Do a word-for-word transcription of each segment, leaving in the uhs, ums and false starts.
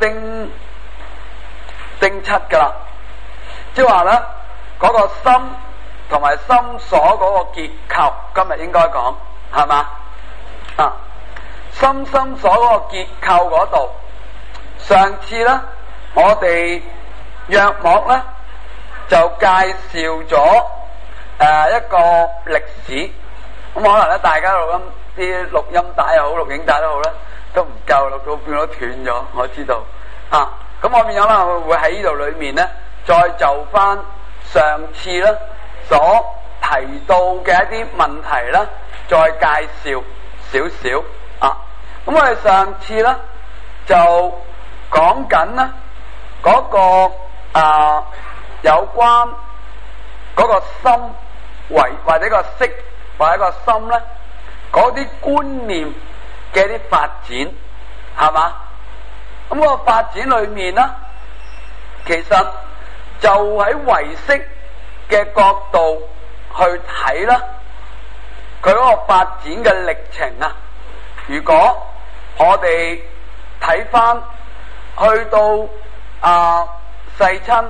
丁丁七噶啦，即係話咧嗰個心同埋心所嗰個結構，今日應該講係嘛啊？心心所嗰個結構嗰度，上次咧我哋約莫咧就介紹咗誒、呃、一個歷史，咁可能咧大家錄音啲錄音帶又好，錄影帶都好咧，都唔夠，錄到變咗斷咗，我知道啊。咁我變咗啦，我會喺呢度裏面咧，再就翻上次咧所提到嘅一啲問題咧，再介紹少少啊。咁我哋上次咧就講緊咧嗰個啊有關嗰個心為或者個識或者個心咧嗰啲觀念嘅啲發展係嘛？咁個發展裏面咧，其實就喺唯識嘅角度去睇啦，佢嗰個發展嘅歷程啊。如果我哋睇翻去到啊世親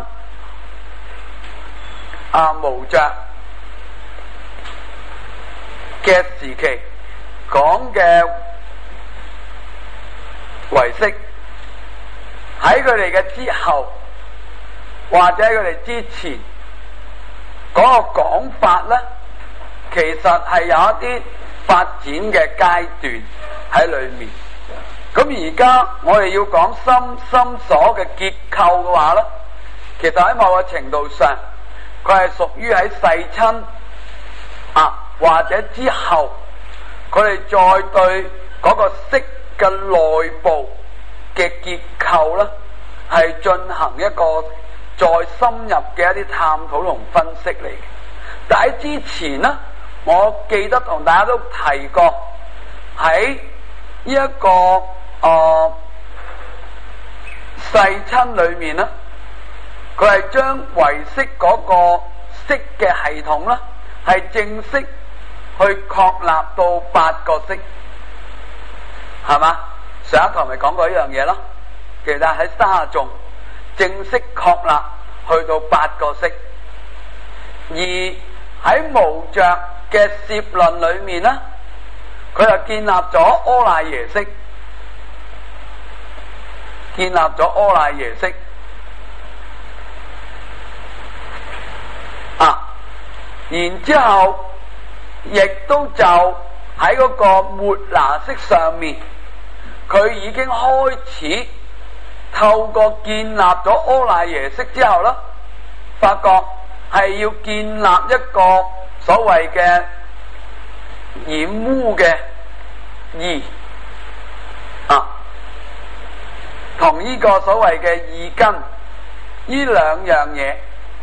啊無著嘅時期講嘅唯識，喺佢哋嘅之後或者佢哋之前嗰個講法咧，其實係有一啲發展嘅階段喺裏面。咁而家我哋要講心心所嘅結構嘅話咧，其實喺某個程度上，佢係屬於喺世親啊或者之後，佢哋再對嗰個識嘅內部嘅結構咧，係進行一個再深入嘅一啲探討同分析嚟嘅。但喺之前呢，我記得同大家都提過，喺呢一個誒、呃、世親裏面呢，佢係將唯識嗰個識嘅系統呢，係正式去確立到八個識，係嘛？上一堂咪講過呢樣嘢咯。其實喺沙眾正式確立去到八個識，而喺無著嘅攝論裏面呢，佢就建立咗阿賴耶識，建立咗阿賴耶識啊，然之後亦都就喺嗰個末那識上面，佢已經開始透過建立咗阿賴耶識之後呢，發覺係要建立一個所謂嘅染污嘅義啊，同呢個所謂嘅義根呢兩樣嘢。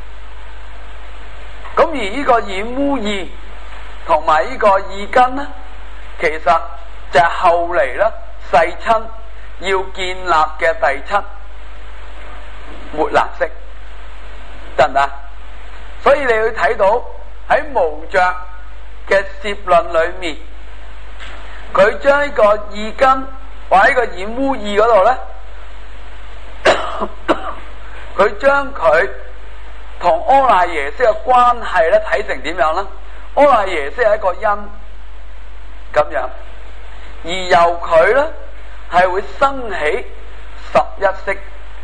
咁而呢個染污義同埋呢個義根呢，其實就係後嚟咧世親要建立嘅第七末那識，得唔得？所以你會睇到喺無著嘅攝論裏面，佢將呢個義根或者呢個染污義嗰度咧，佢將佢同阿賴耶識嘅關係咧睇成點樣咧？阿賴耶識係一個因咁樣，而由佢咧係會生起十一識。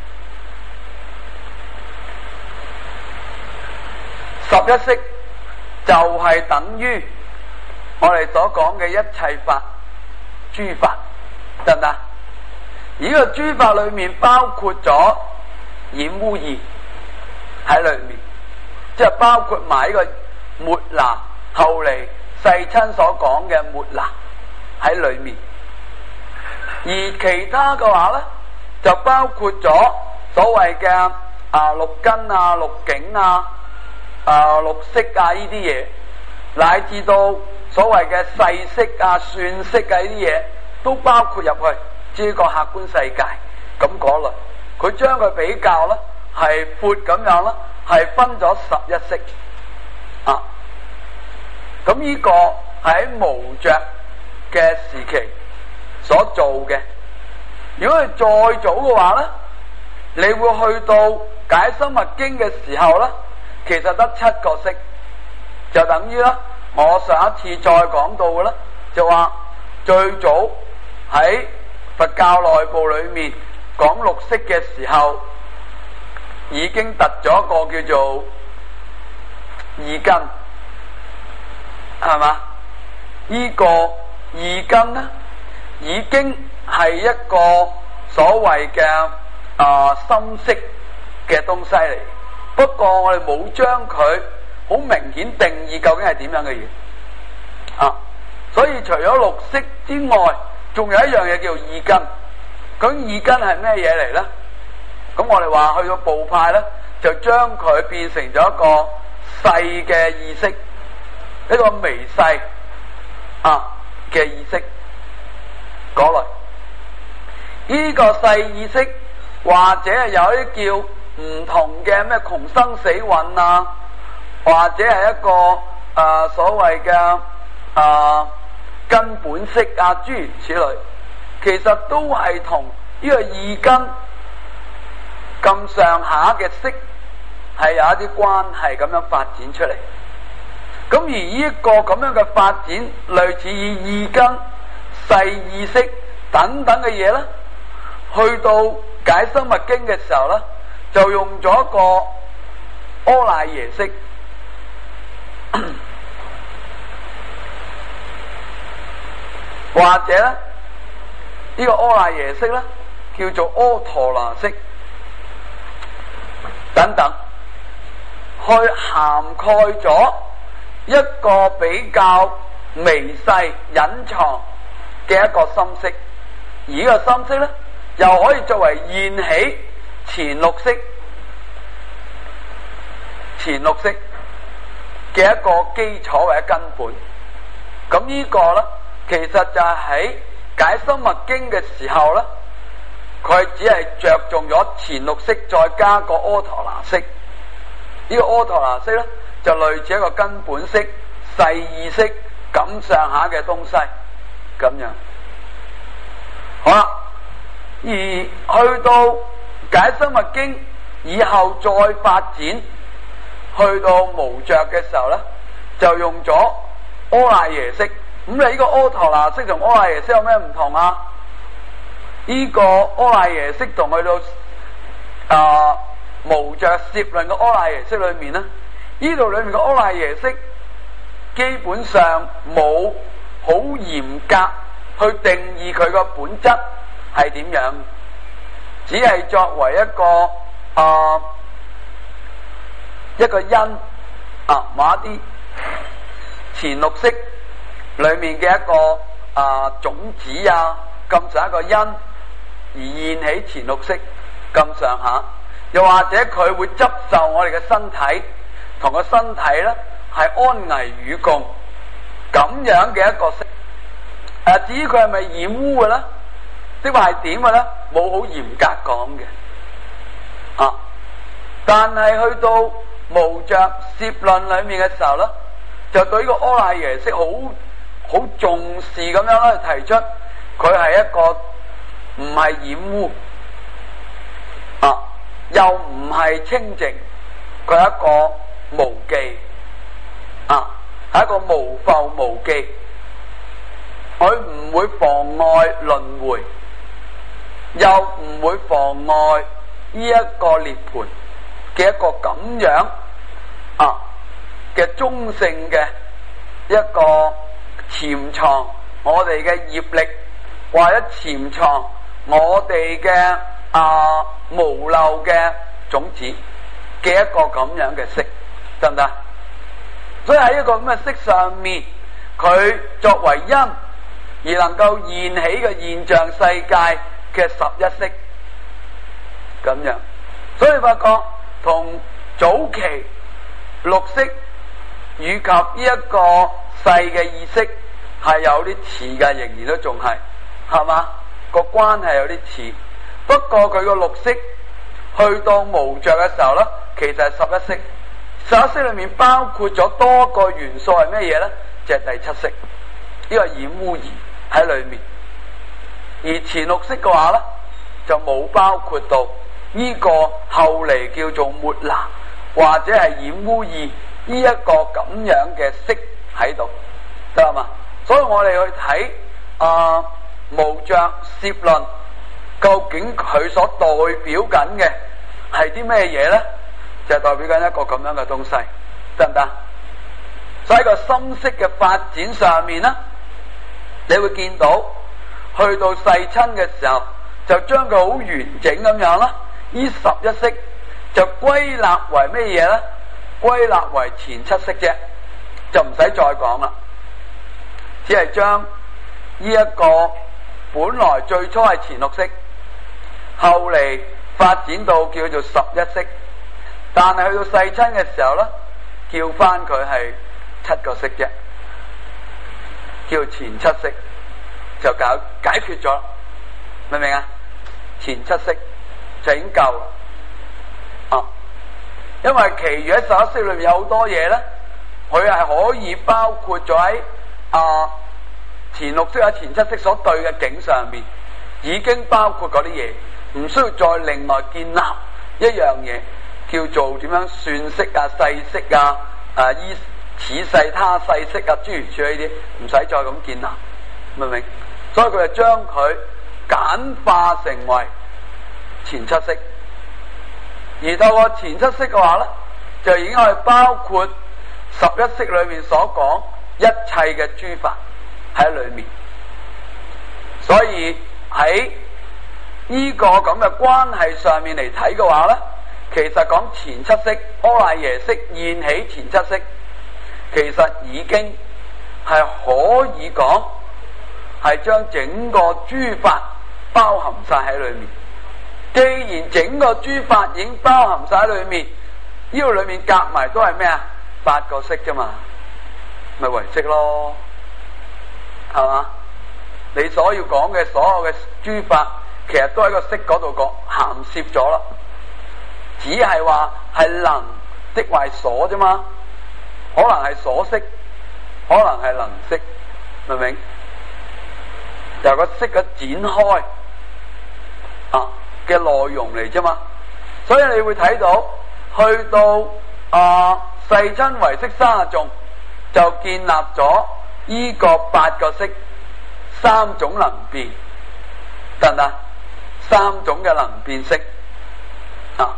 十一識就係等於我哋所講嘅一切法、諸法，得唔得？而呢個諸法裏面包括咗染污義喺裏面，即係包括埋呢個末那，後嚟世親所講嘅末那喺裏面。而其他嘅話咧，就包括咗所謂嘅啊六根啊、六境啊、啊六識啊呢啲嘢，乃至到所謂嘅細識啊、算識啊呢啲嘢，都包括入去，知個客觀世界咁嗰類。佢將佢比較咧係闊咁樣啦，係分咗十一識啊。咁呢個係喺無著嘅時期所做嘅。 如果係再早嘅話咧，你會去到解生物經嘅時候咧，其實得七個色，就等於啦。我上一次再講到嘅咧，就話最早喺佛教內部裏面講六識嘅時候，已經突咗一個叫做意根，係嘛？呢個意根咧，已經係一個所謂嘅啊深色嘅東西嚟。不過我哋冇將佢好明顯定義究竟係點樣嘅嘢啊！所以除咗六識之外，仲有一樣嘢叫意根。咁意根係咩嘢嚟咧？咁我哋話去到部派咧，就將佢變成咗一個細嘅意識，一個微細啊嘅意識嗰類。呢個細意識或者係有啲叫唔同嘅咩窮生死運啊，或者係一個誒、呃、所謂嘅誒根本識啊，諸如此類，其實都係同呢個意根咁上下嘅識係有一啲關係，咁樣發展出嚟。咁而呢一個咁樣嘅發展，類似以意根、細意識等等嘅嘢咧，去到解生物經嘅時候咧，就用咗一個阿賴耶識，或者咧呢、這個阿賴耶識咧叫做阿陀羅識等等，去涵蓋咗一個比較微細隱藏嘅一個心識，而呢個心識咧又可以作為現起前六識前六識嘅一個基礎或者根本。咁呢個咧其實就係喺解生物經嘅時候咧，佢只係着重咗前六識再加個阿陀那識。呢個阿陀那識咧就類似一個根本識、細意識咁上下嘅東西咁樣。好啦，而去到解生物經以後再發展去到無着嘅時候咧，就用咗阿賴耶識。咁你呢個阿陀那識同阿賴耶識有咩唔同啊？呢、這個阿賴耶識同去到啊無着攝論嘅阿賴耶識裏面咧，呢度裏面嘅阿賴耶識基本上冇好嚴格去定義佢個本質係點樣，只係作為一個啊、呃、一個因啊某一啲前六識裏面嘅一個啊、呃、種子啊咁上一個因而現起前六識咁上下，又或者佢會執受我哋嘅身體同個身體咧係安危與共咁樣嘅一個識。誒、啊，至於佢係咪染污嘅咧，即係點嘅咧，冇好嚴格講嘅。啊，但係去到無着攝論裏面嘅時候咧，就對呢個阿賴耶識好好重視咁樣咧，提出佢係一個唔係染污，啊，又唔係清淨，佢係一個無記，啊，係一個無覆無記。佢唔會妨礙輪迴，又唔會妨礙呢一個涅槃嘅一個咁樣啊嘅中性嘅一個潛藏我哋嘅業力，或者潛藏我哋嘅啊無漏嘅種子嘅一個咁樣嘅識，得唔得？所以喺一個咁嘅識上面，佢作為因而能夠現起嘅現象世界嘅十一識咁樣，所以發覺同早期六識以及呢一個細嘅意識係有啲似嘅，仍然都仲係係嘛，個關係有啲似。不過佢個六識去到無着嘅時候咧，其實係十一識。十一識裏面包括咗多個元素係咩嘢咧？就係、是、第七識，呢、這個染污儀喺裏面。而前六識嘅話咧， 就冇包括到呢個後嚟叫做末那或者係染污二呢一個咁樣嘅色喺度，得嘛？所以我哋去睇啊無著攝論，究竟佢所代表緊嘅係啲咩嘢咧？就係代表緊一個咁樣嘅東西，得唔得？所以喺個心識嘅發展上面咧，你會見到去到世親嘅時候，就將佢好完整咁樣啦。呢十一識就歸納為咩嘢咧？歸納為前七識啫，就唔使再講啦。只係將呢一個本來最初係前六識，後嚟發展到叫做十一識，但係去到世親嘅時候咧，叫翻佢係七個識啫，叫前七識就搞解決咗，明唔明啊？前七識就已經夠啦，啊！因為其餘喺十一識裏面有好多嘢咧，佢係可以包括咗喺啊前六識啊前七識所對嘅境上面，已經包括嗰啲嘢，唔需要再另外建立一樣嘢，叫做點樣算式啊、細式啊、啊依此世他世式啊，諸如此類呢啲，唔使再咁建立，明唔明？所以佢就將佢簡化成為前七識，而透過前七識嘅話咧，就已經可以包括十一識裏面所講一切嘅諸法喺裏面。所以喺呢個咁嘅關係上面嚟睇嘅話咧，其實講前七識阿賴耶識現起前七識，其實已經係可以講係將整個諸法包含晒喺裏面。既然整個諸法已經包含晒喺裏面，呢個裏面夾埋都係咩啊？八個識啫嘛，咪唯識咯，係嘛？你所要講嘅所有嘅諸法，其實都喺個識嗰度講涵攝咗啦，只係話係能的為所啫嘛，可能係所識，可能係能識，明唔明？由個識嘅展開啊嘅內容嚟啫嘛，所以你會睇到去到啊世親唯識三十頌就建立咗呢個八個識三種能變，得唔得？三種嘅能變識啊，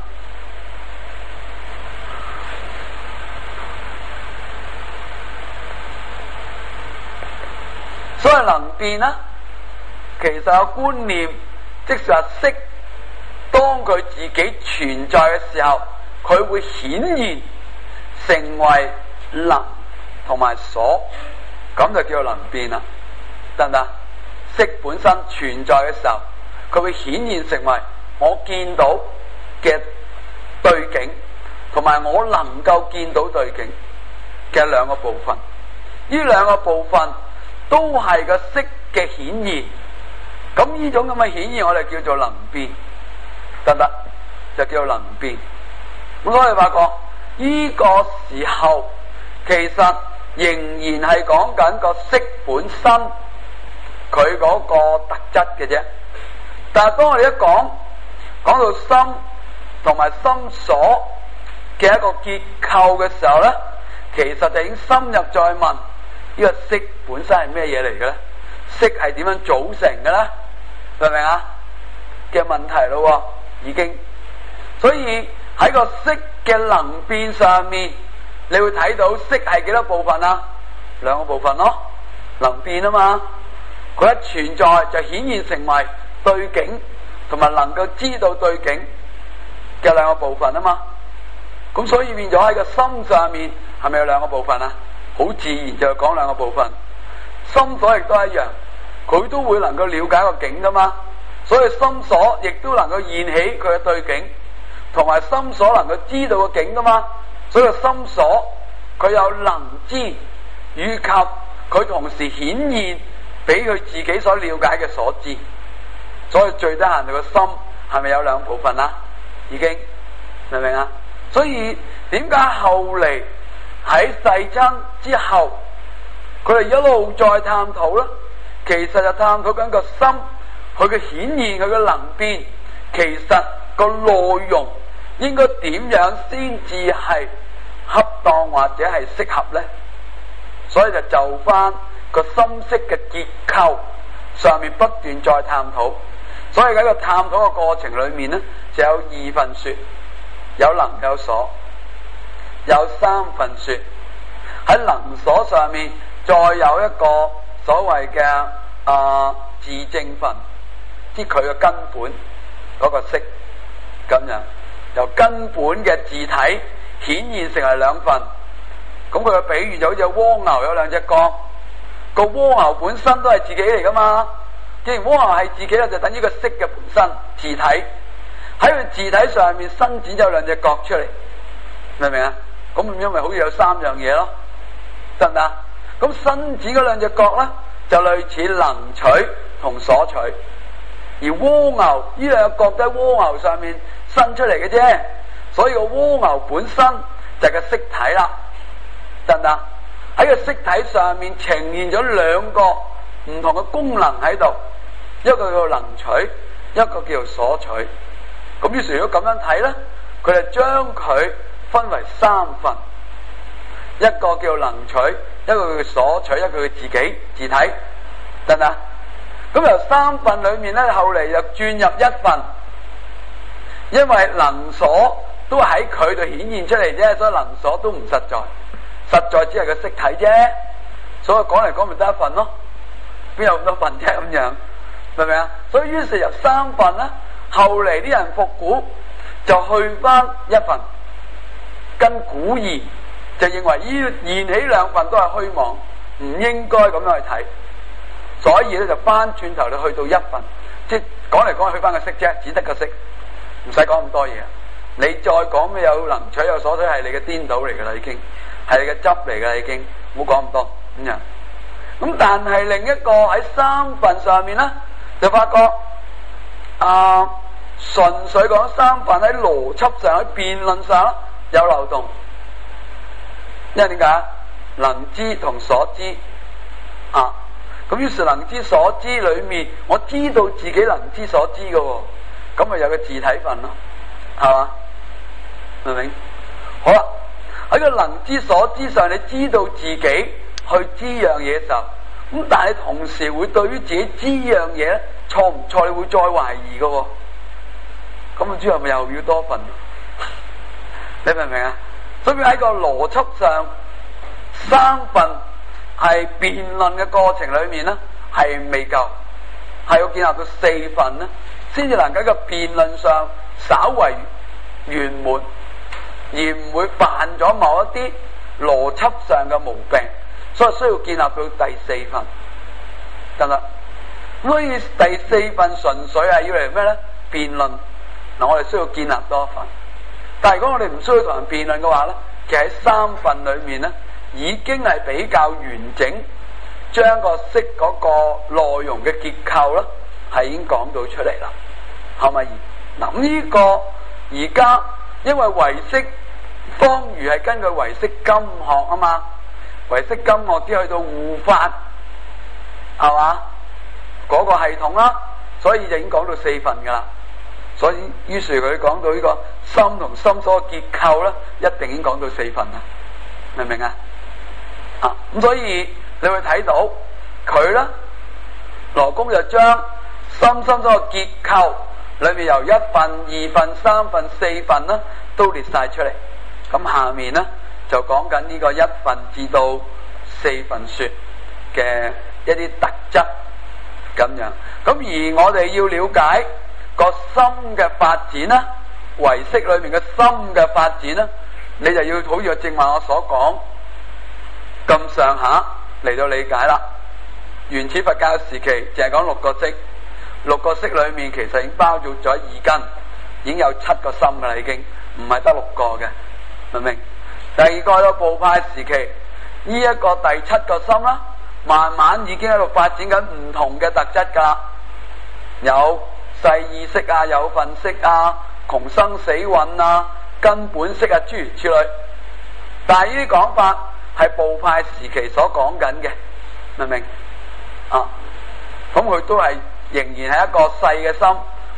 所以能變啦，其實有觀念，即是話識。當佢自己存在嘅時候，佢會顯現成為能同埋所，咁就叫做能變啦，得唔得？識本身存在嘅時候，佢會顯現成為我見到嘅對境，同埋我能夠見到對境嘅兩個部分。呢兩個部分都係個識嘅顯現，咁呢種咁嘅顯現，我哋叫做能變。得唔得？就叫做能變。咁所以發覺呢個時候其實仍然係講緊個識本身佢嗰個特質嘅啫。但係當我哋一講講到心同埋心所嘅一個結構嘅時候咧，其實就已經深入再問呢個識本身係咩嘢嚟嘅咧？識係點樣組成嘅咧？明唔明啊？嘅問題咯。已經，所以喺個識嘅能變上面，你會睇到識係幾多部分啊？兩個部分咯，能變啊嘛。佢一存在就顯現成為對境，同埋能夠知道對境嘅兩個部分啊嘛。咁所以變咗喺個心上面，係咪有兩個部分啊？好自然就講兩個部分。心所亦都一樣，佢都會能夠了解個境噶嘛。所以心所亦都能夠現起佢嘅對境，同埋心所能夠知道個境噶嘛。所以個心所佢有能知，以及佢同時顯現俾佢自己所了解嘅所知。所以最低限度個心係咪有兩部分啊？已經明唔明啊？所以點解後嚟喺世親之後，佢哋一路再探討咧？其實就探討緊個心。佢嘅顯現，佢嘅能變其實個內容應該點樣先至係恰當或者係適合呢？所以就就翻個深色嘅結構上面不斷再探討。所以喺個探討嘅過程裏面呢，就有二分說，有能有所，有三分說。喺能所上面再有一個所謂嘅啊自證分，即佢嘅根本嗰個色咁樣，由根本嘅自體顯現成為兩份。咁佢嘅比喻就好似蝸牛有兩隻角，個蝸牛本身都係自己嚟噶嘛。既然蝸牛係自己咧，就等於個色嘅本身自體喺佢自體上面伸展咗兩隻角出嚟，明唔明啊？咁因為好似有三樣嘢咯，得唔得？咁伸展嗰兩隻角咧，就類似能取同所取，而蝸牛呢兩個角都喺蝸牛上面伸出嚟嘅啫，所以個蝸牛本身就係個色體啦，得唔得？喺個色體上面呈現咗兩個唔同嘅功能喺度，一個叫能取，一個叫所取。咁於是如果咁樣睇咧，佢就將佢分為三份，一個叫能取，一個叫所取，一個叫自己自體，得唔得？咁由三份裏面咧，後嚟又轉入一份，因為能所都喺佢度顯現出嚟啫，所以能所都唔實在，實在只係個色體啫。所以講嚟講咪得一份咯，邊有咁多份啫咁樣，明唔明啊？所以於是由三份咧，後嚟啲人復古就去翻一份，跟古義就認為呢現起兩份都係虛妄，唔應該咁樣去睇，所以咧就翻轉頭你去到一份，即係講嚟講去翻個色啫，只得個色，唔使講咁多嘢。你再講咩有能取有所取，係你嘅顛倒嚟噶啦，已經係你嘅執嚟噶啦，已經唔好講咁多咁樣。咁但係另一個喺三份上面咧，就發覺啊，純粹講三份喺邏輯上喺辯論上有漏洞，因為點解？能知同所知啊，咁於是能知所知裏面，我知道自己能知所知嘅喎，咁咪有個自體份咯，係嘛？明唔明？好啦，喺個能知所知上，你知道自己去知樣嘢嘅時候，咁但係同時會對於自己知樣嘢咧錯唔錯，你會再懷疑嘅喎，咁啊之後咪又要多份？你明唔明啊？所以喺個邏輯上，三份係辯論嘅過程裏面咧係未夠，係要建立到四份咧，先至能夠喺個辯論上稍為圓滿，而唔會犯咗某一啲邏輯上嘅毛病，所以需要建立到第四份，得啦。所以第四份純粹係要嚟咩咧？辯論。嗱，我哋需要建立多一份。但係如果我哋唔需要同人辯論嘅話咧，其實喺三份裏面咧，已經係比較完整，將個色嗰個內容嘅結構咧，係已經講到出嚟啦，係咪？嗱，咁呢個而家因為唯識方如係根據唯識金學啊嘛，唯識金學只去到護法，係嘛？嗰個系統啦，所以就已經講到四份噶啦。所以於是佢講到呢個心同心所嘅結構咧，一定已經講到四份啦，明唔明啊？啊，咁所以你會睇到佢咧，羅公就將心心所嘅結構裏面由一份、二份、三份、四份咧都列晒出嚟。咁下面咧就講緊呢個一份至到四份說嘅一啲特質咁樣。咁而我哋要了解個心嘅發展啦，唯識裏面嘅心嘅發展啦，你就要好似正話我所講咁上下嚟到理解啦。原始佛教時期淨係講六個識，六個識裏面其實已經包咗咗二根，已經有七個心噶啦，已經唔係得六個嘅，明唔明？第二個到部派時期，呢、這、一個第七個心啦，慢慢已經喺度發展緊唔同嘅特質噶啦，有細意識啊，有份識啊，窮生死蘊啊，根本識啊，諸如此類。但係呢啲講法係部派時期所講緊嘅，明唔明？啊，咁佢都係仍然係一個細嘅心，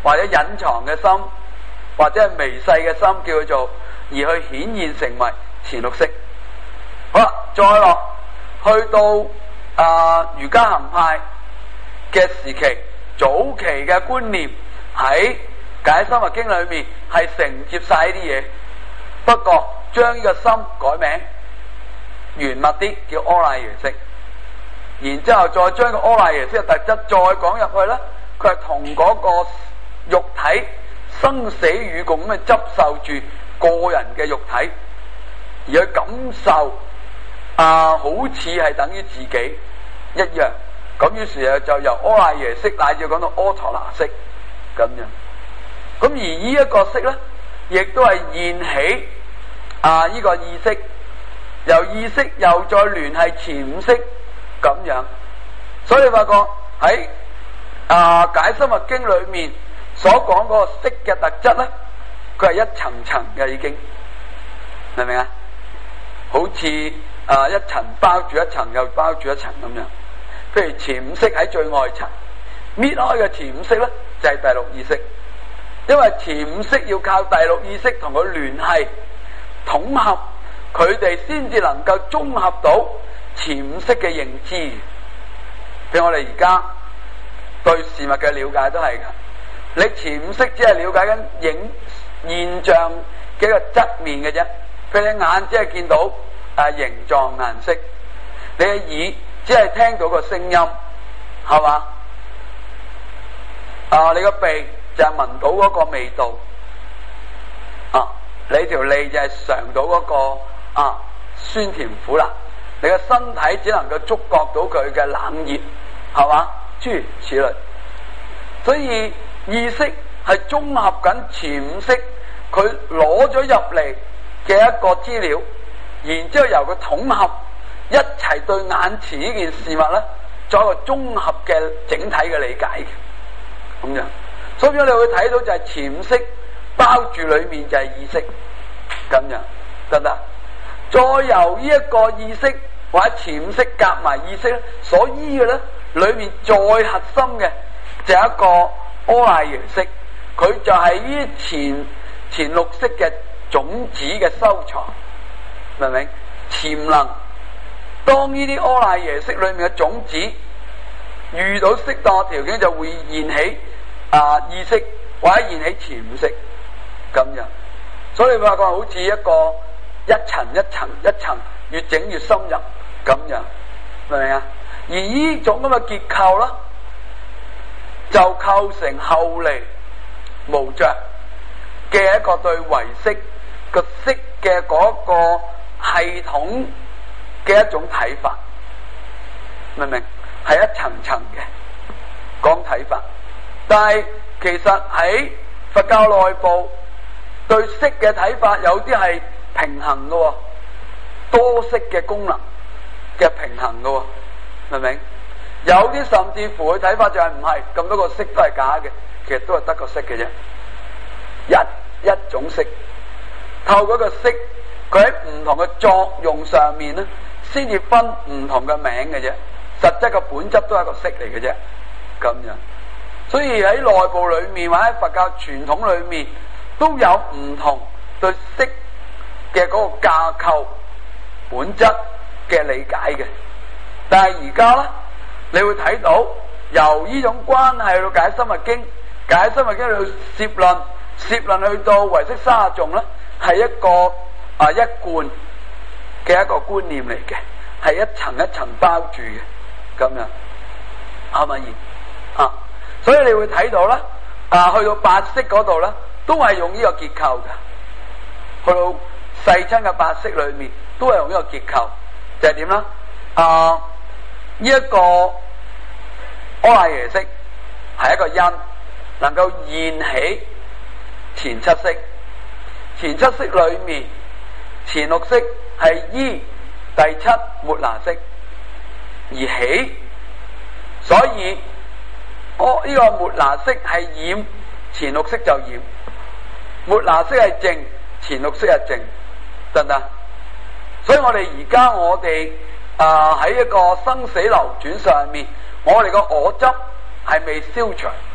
或者隱藏嘅心，或者係微細嘅心，叫佢做而去顯現成為前六識。好啦，再落去到啊瑜伽行派嘅時期，早期嘅觀念喺解深密經裏面係承接晒呢啲嘢，不過將呢個心改名圓密啲叫阿賴耶識，然之後再將個阿賴耶識嘅特質再講入去咧，佢係同嗰個肉體生死與共咁去執受住個人嘅肉體，而去感受啊，好似係等於自己一樣。咁於是就由阿賴耶識乃至講到阿陀那識咁樣。咁而呢一個識咧，亦都係現起啊呢、這個意識，由意識又再聯繫前五識咁樣。所以你發覺喺啊解深密經裏面所講嗰個識嘅特質咧，佢係一層層嘅已經，明唔明啊？好似啊一層包住一層又包住一層咁樣。譬如前五識喺最外層，搣開嘅前五識咧就係、是、第六意識，因為前五識要靠第六意識同佢聯繫統合，佢哋先至能夠綜合到前五識嘅認知。譬如我哋而家對事物嘅了解都係噶，你前五識只係了解緊影現象嘅一個側面嘅啫。譬如你眼只係見到誒、啊、形狀顏色，你嘅耳只係聽到個聲音，係嘛？啊，你個鼻就係聞到嗰個味道，啊，你條脷就係嘗到嗰個啊酸甜苦辣，你個身體只能夠觸覺到佢嘅冷熱，係嘛？諸如此類。所以意識係綜合緊前五識，佢攞咗入嚟嘅一個資料，然之後由佢統合。一齊對眼前呢件事物咧，作一個綜合嘅整體嘅理解嘅，咁樣。所以你會睇到就係前五識包住裏面就係意識，咁樣得唔得？再由呢一個意識或者前五識夾埋意識咧，所依嘅咧，裏面再核心嘅就係一個阿賴耶識，佢就係呢前前六識嘅種子嘅收藏，明唔明？潛能。當呢啲阿賴耶識裏面嘅種子遇到適當嘅條件，就會現起啊意識或者現起前五識咁樣。所以你發覺好似一個一層一層一層越整越深入咁樣，明唔明啊？而呢種咁嘅結構啦，就構成後嚟無着嘅一個對唯識個識嘅嗰個系統嘅一種睇法，明唔明？係一層層嘅講睇法，但係其實喺佛教內部對識嘅睇法有啲係平衡嘅，多識嘅功能嘅平衡嘅，明唔明？有啲甚至乎佢睇法就係唔係咁多個識都係假嘅，其實都係得個識嘅啫，一一種識，透過個識，佢喺唔同嘅作用上面咧，先至分唔同嘅名嘅啫，實質嘅本質都係一個識嚟嘅啫，咁樣。所以喺內部裏面或者佛教傳統裏面都有唔同對識嘅嗰個架構本質嘅理解嘅。但係而家咧，你會睇到由呢種關係去到解深密經，解深密經去攝論，攝論去到唯識三十頌咧，係一個啊一貫嘅一個觀念嚟嘅，係一層一層包住嘅，咁樣係咪啊？所以你會睇到啦，啊去到八識嗰度咧，都係用呢個結構嘅。去到世親嘅八識裏面，都係用呢個結構，就係點啦？啊呢一個阿賴耶識係一個因，能夠現起前七識。前七識裏面，前六識係依第七末那識而起，所以我呢、這個末那識係染，前六識就染。末那識係淨，前六識係淨，得唔得？所以我哋而家我哋啊喺一個生死流轉上面，我哋個我執係未消除，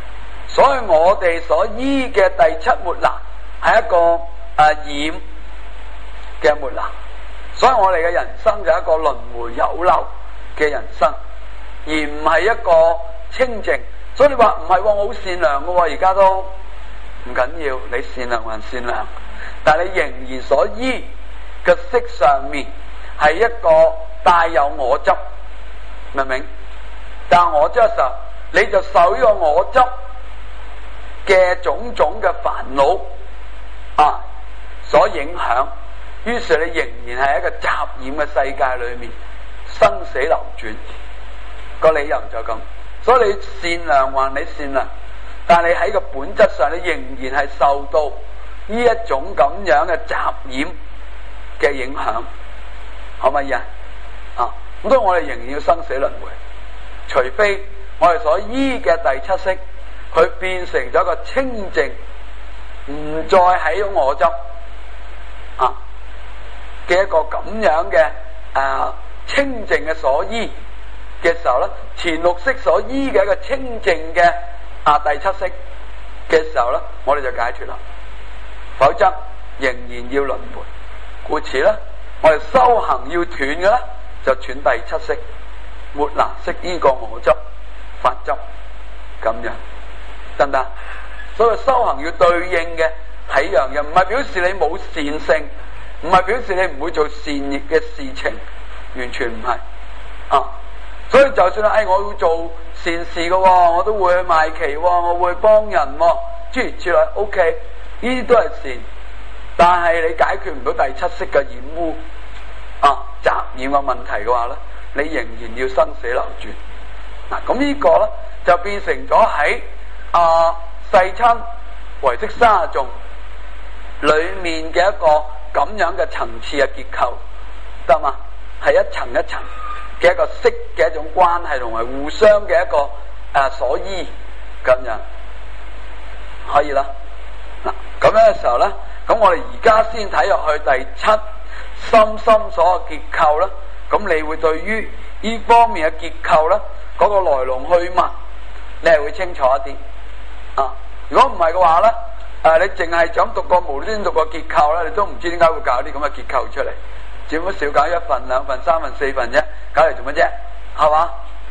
所以我哋所依嘅第七末那係一個誒、啊、染嘅末那，所以我哋嘅人生就係一個輪迴有漏嘅人生，而唔係一個清淨。所以你話唔係，我好善良嘅，而家都唔緊要，你善良還善良，但係你仍然所依嘅色上面係一個帶有我執，明唔明？但係我執嘅時候，你就受呢個我執嘅種種嘅煩惱啊所影響，於是你仍然係一個雜染嘅世界裏面生死流轉。個理由就咁。所以你善良還你善良，但係你喺個本質上你仍然係受到呢一種咁樣嘅雜染嘅影響，可唔可以啊？啊，咁所以我哋仍然要生死輪迴，除非我哋所依嘅第七識佢變成咗一個清淨，唔再喺我執啊嘅一個咁樣嘅啊清淨嘅所依嘅時候咧，前六識所依嘅一個清淨嘅啊第七識嘅時候咧，我哋就解脫啦。否則仍然要輪迴，故此咧，我哋修行要斷嘅咧，就斷第七識末那識呢個我執法執咁樣，得唔得？所以修行要對應嘅係一樣嘢，唔係表示你冇善性，唔係表示你唔會做善業嘅事情，完全唔係啊。所以就算係、哎、我要做善事嘅，我都會去賣旗，我會幫人，諸如此類 OK， 呢啲都係善，但係你解決唔到第七識嘅染污啊雜染嘅問題嘅話咧，你仍然要生死流轉。嗱、啊，咁呢個咧就變成咗喺啊世親唯識三十頌裏面嘅一個咁樣嘅層次嘅結構，得嘛？係一層一層嘅一個識嘅一種關係，同埋互相嘅一個誒、啊、所依咁樣，可以啦。嗱，咁樣嘅時候咧，咁我哋而家先睇落去第七心心所嘅結構啦。咁你會對於呢方面嘅結構咧，嗰、那個來龍去脈，你係會清楚一啲啊。如果唔係嘅話咧，誒、啊、你淨係想讀個無端讀個結構咧，你都唔知點解會搞啲咁嘅結構出嚟。只不過少搞一份、兩份、三份、四份啫，搞嚟做乜啫？係嘛？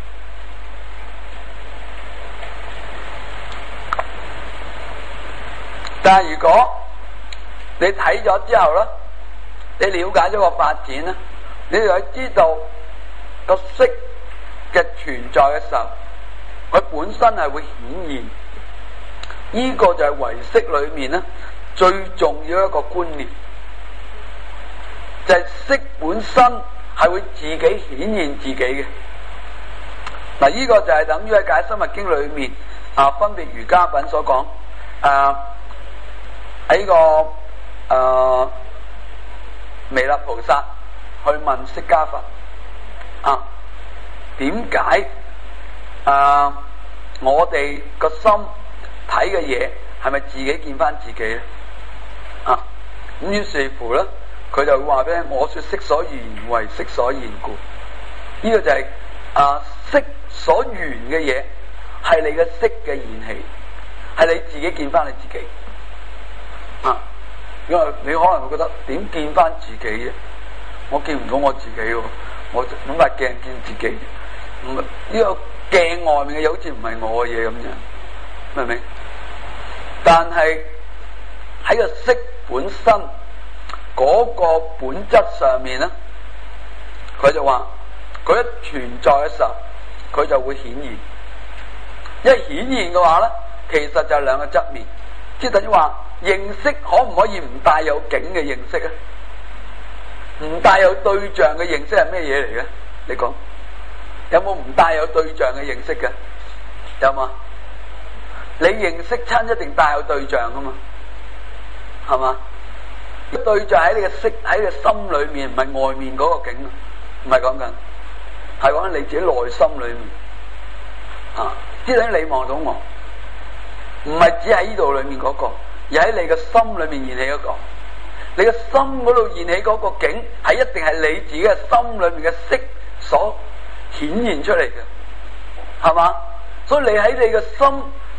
但係如果你睇咗之後咧，你了解咗個發展咧，你就知道個識嘅存在嘅時候，佢本身係會顯現。呢、這個就係唯識裏面咧最重要一個觀念。就係識本身係會自己顯現自己嘅。嗱，呢個就係等於喺《解深密經》裏面啊，分別瑜伽品所講啊，喺、這個誒彌勒菩薩去問釋迦佛啊，點解啊我哋個心睇嘅嘢係咪自己見翻自己咧？啊，咁於是乎咧，佢就會話俾我說色所緣為色所現故，呢、這個就係、是、啊色所緣嘅嘢係你嘅色嘅現起，係你自己見翻你自己啊。因為你可能會覺得點見翻自己嘅？我見唔到我自己喎，我揾塊鏡見自己，唔係呢個鏡外面嘅嘢好似唔係我嘅嘢咁樣，明唔明？但係喺個色本身嗰個本質上面咧，佢就話佢一存在嘅時候，佢就會顯現。一顯現嘅話咧，其實就係兩個側面，即係等於話認識可唔可以唔帶有境嘅認識啊？唔帶有對象嘅認識係咩嘢嚟嘅？你講有冇唔帶有對象嘅認識嘅？有嘛？你認識親一定帶有對象噶嘛？係嘛？對象喺你嘅識喺你嘅心裏面，唔係外面嗰個境，唔係講緊，係講緊你自己內心裏面啊！即係你望到我，唔係只喺呢度裏面嗰個，而喺你嘅心裏面現起嗰個。你嘅心嗰度現起嗰個境，係一定係你自己嘅心裏面嘅識所顯現出嚟嘅，係嘛？所以你喺你嘅心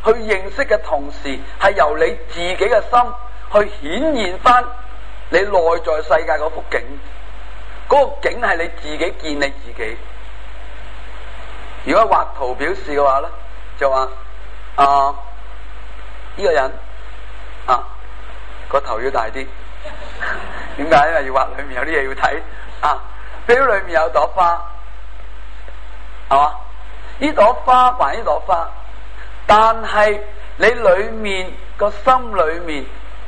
去認識嘅同時，係由你自己嘅心去顯現翻你內在世界嗰幅景。嗰、那個景係你自己見你自己。如果畫圖表示嘅話咧，就話啊呢、這個人啊個頭要大啲。點解？因為要畫裏面有啲嘢要睇啊。表裏面有朵花，係嘛？呢朵花還呢朵花，但係你裏面個心裏面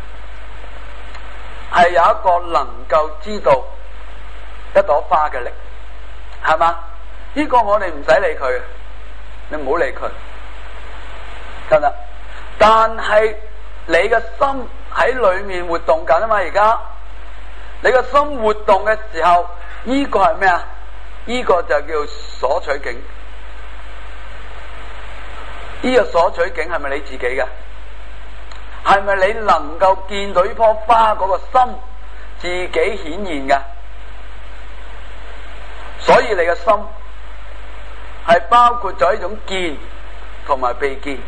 係有一個能夠知道一朵花嘅力，係嘛？呢個我哋唔使理佢，你唔好理佢，得唔得？但係你嘅心喺裏面活動緊啊嘛！而家你嘅心活動嘅時候，呢個係咩啊？呢個就叫所取景。呢個所取景係咪你自己嘅？係咪你能夠見到呢棵花嗰個心自己顯現嘅？所以你嘅心係包括咗一種見同埋被見，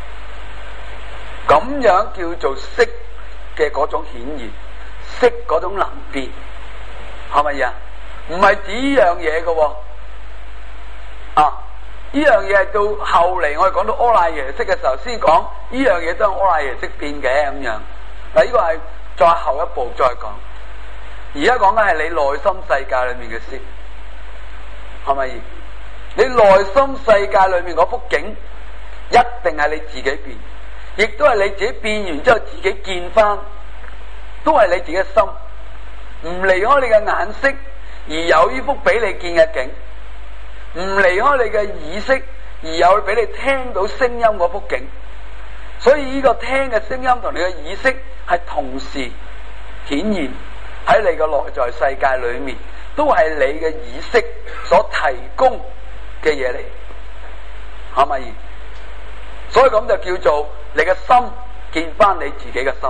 咁樣叫做識嘅嗰種顯現，識嗰種能變，係咪呀？唔係指呢樣嘢嘅喎，啊！呢樣嘢係到後嚟我哋講到阿賴耶識嘅時候先講，呢樣嘢都係阿賴耶識變嘅咁樣。嗱，呢個係再後一步再講。而家講緊係你內心世界裏面嘅識，係咪？你內心世界裏面嗰幅景，一定係你自己變，亦都係你自己變完之後自己見翻，都係你自己嘅心，唔離開你嘅眼識，而有呢幅俾你見嘅景。唔離開你嘅耳識，而有俾你聽到聲音嗰幅景，所以呢個聽嘅聲音同你嘅耳識係同時顯現喺你嘅內在世界裏面，都係你嘅耳識所提供嘅嘢嚟，係咪？所以咁就叫做你嘅心見翻你自己嘅心，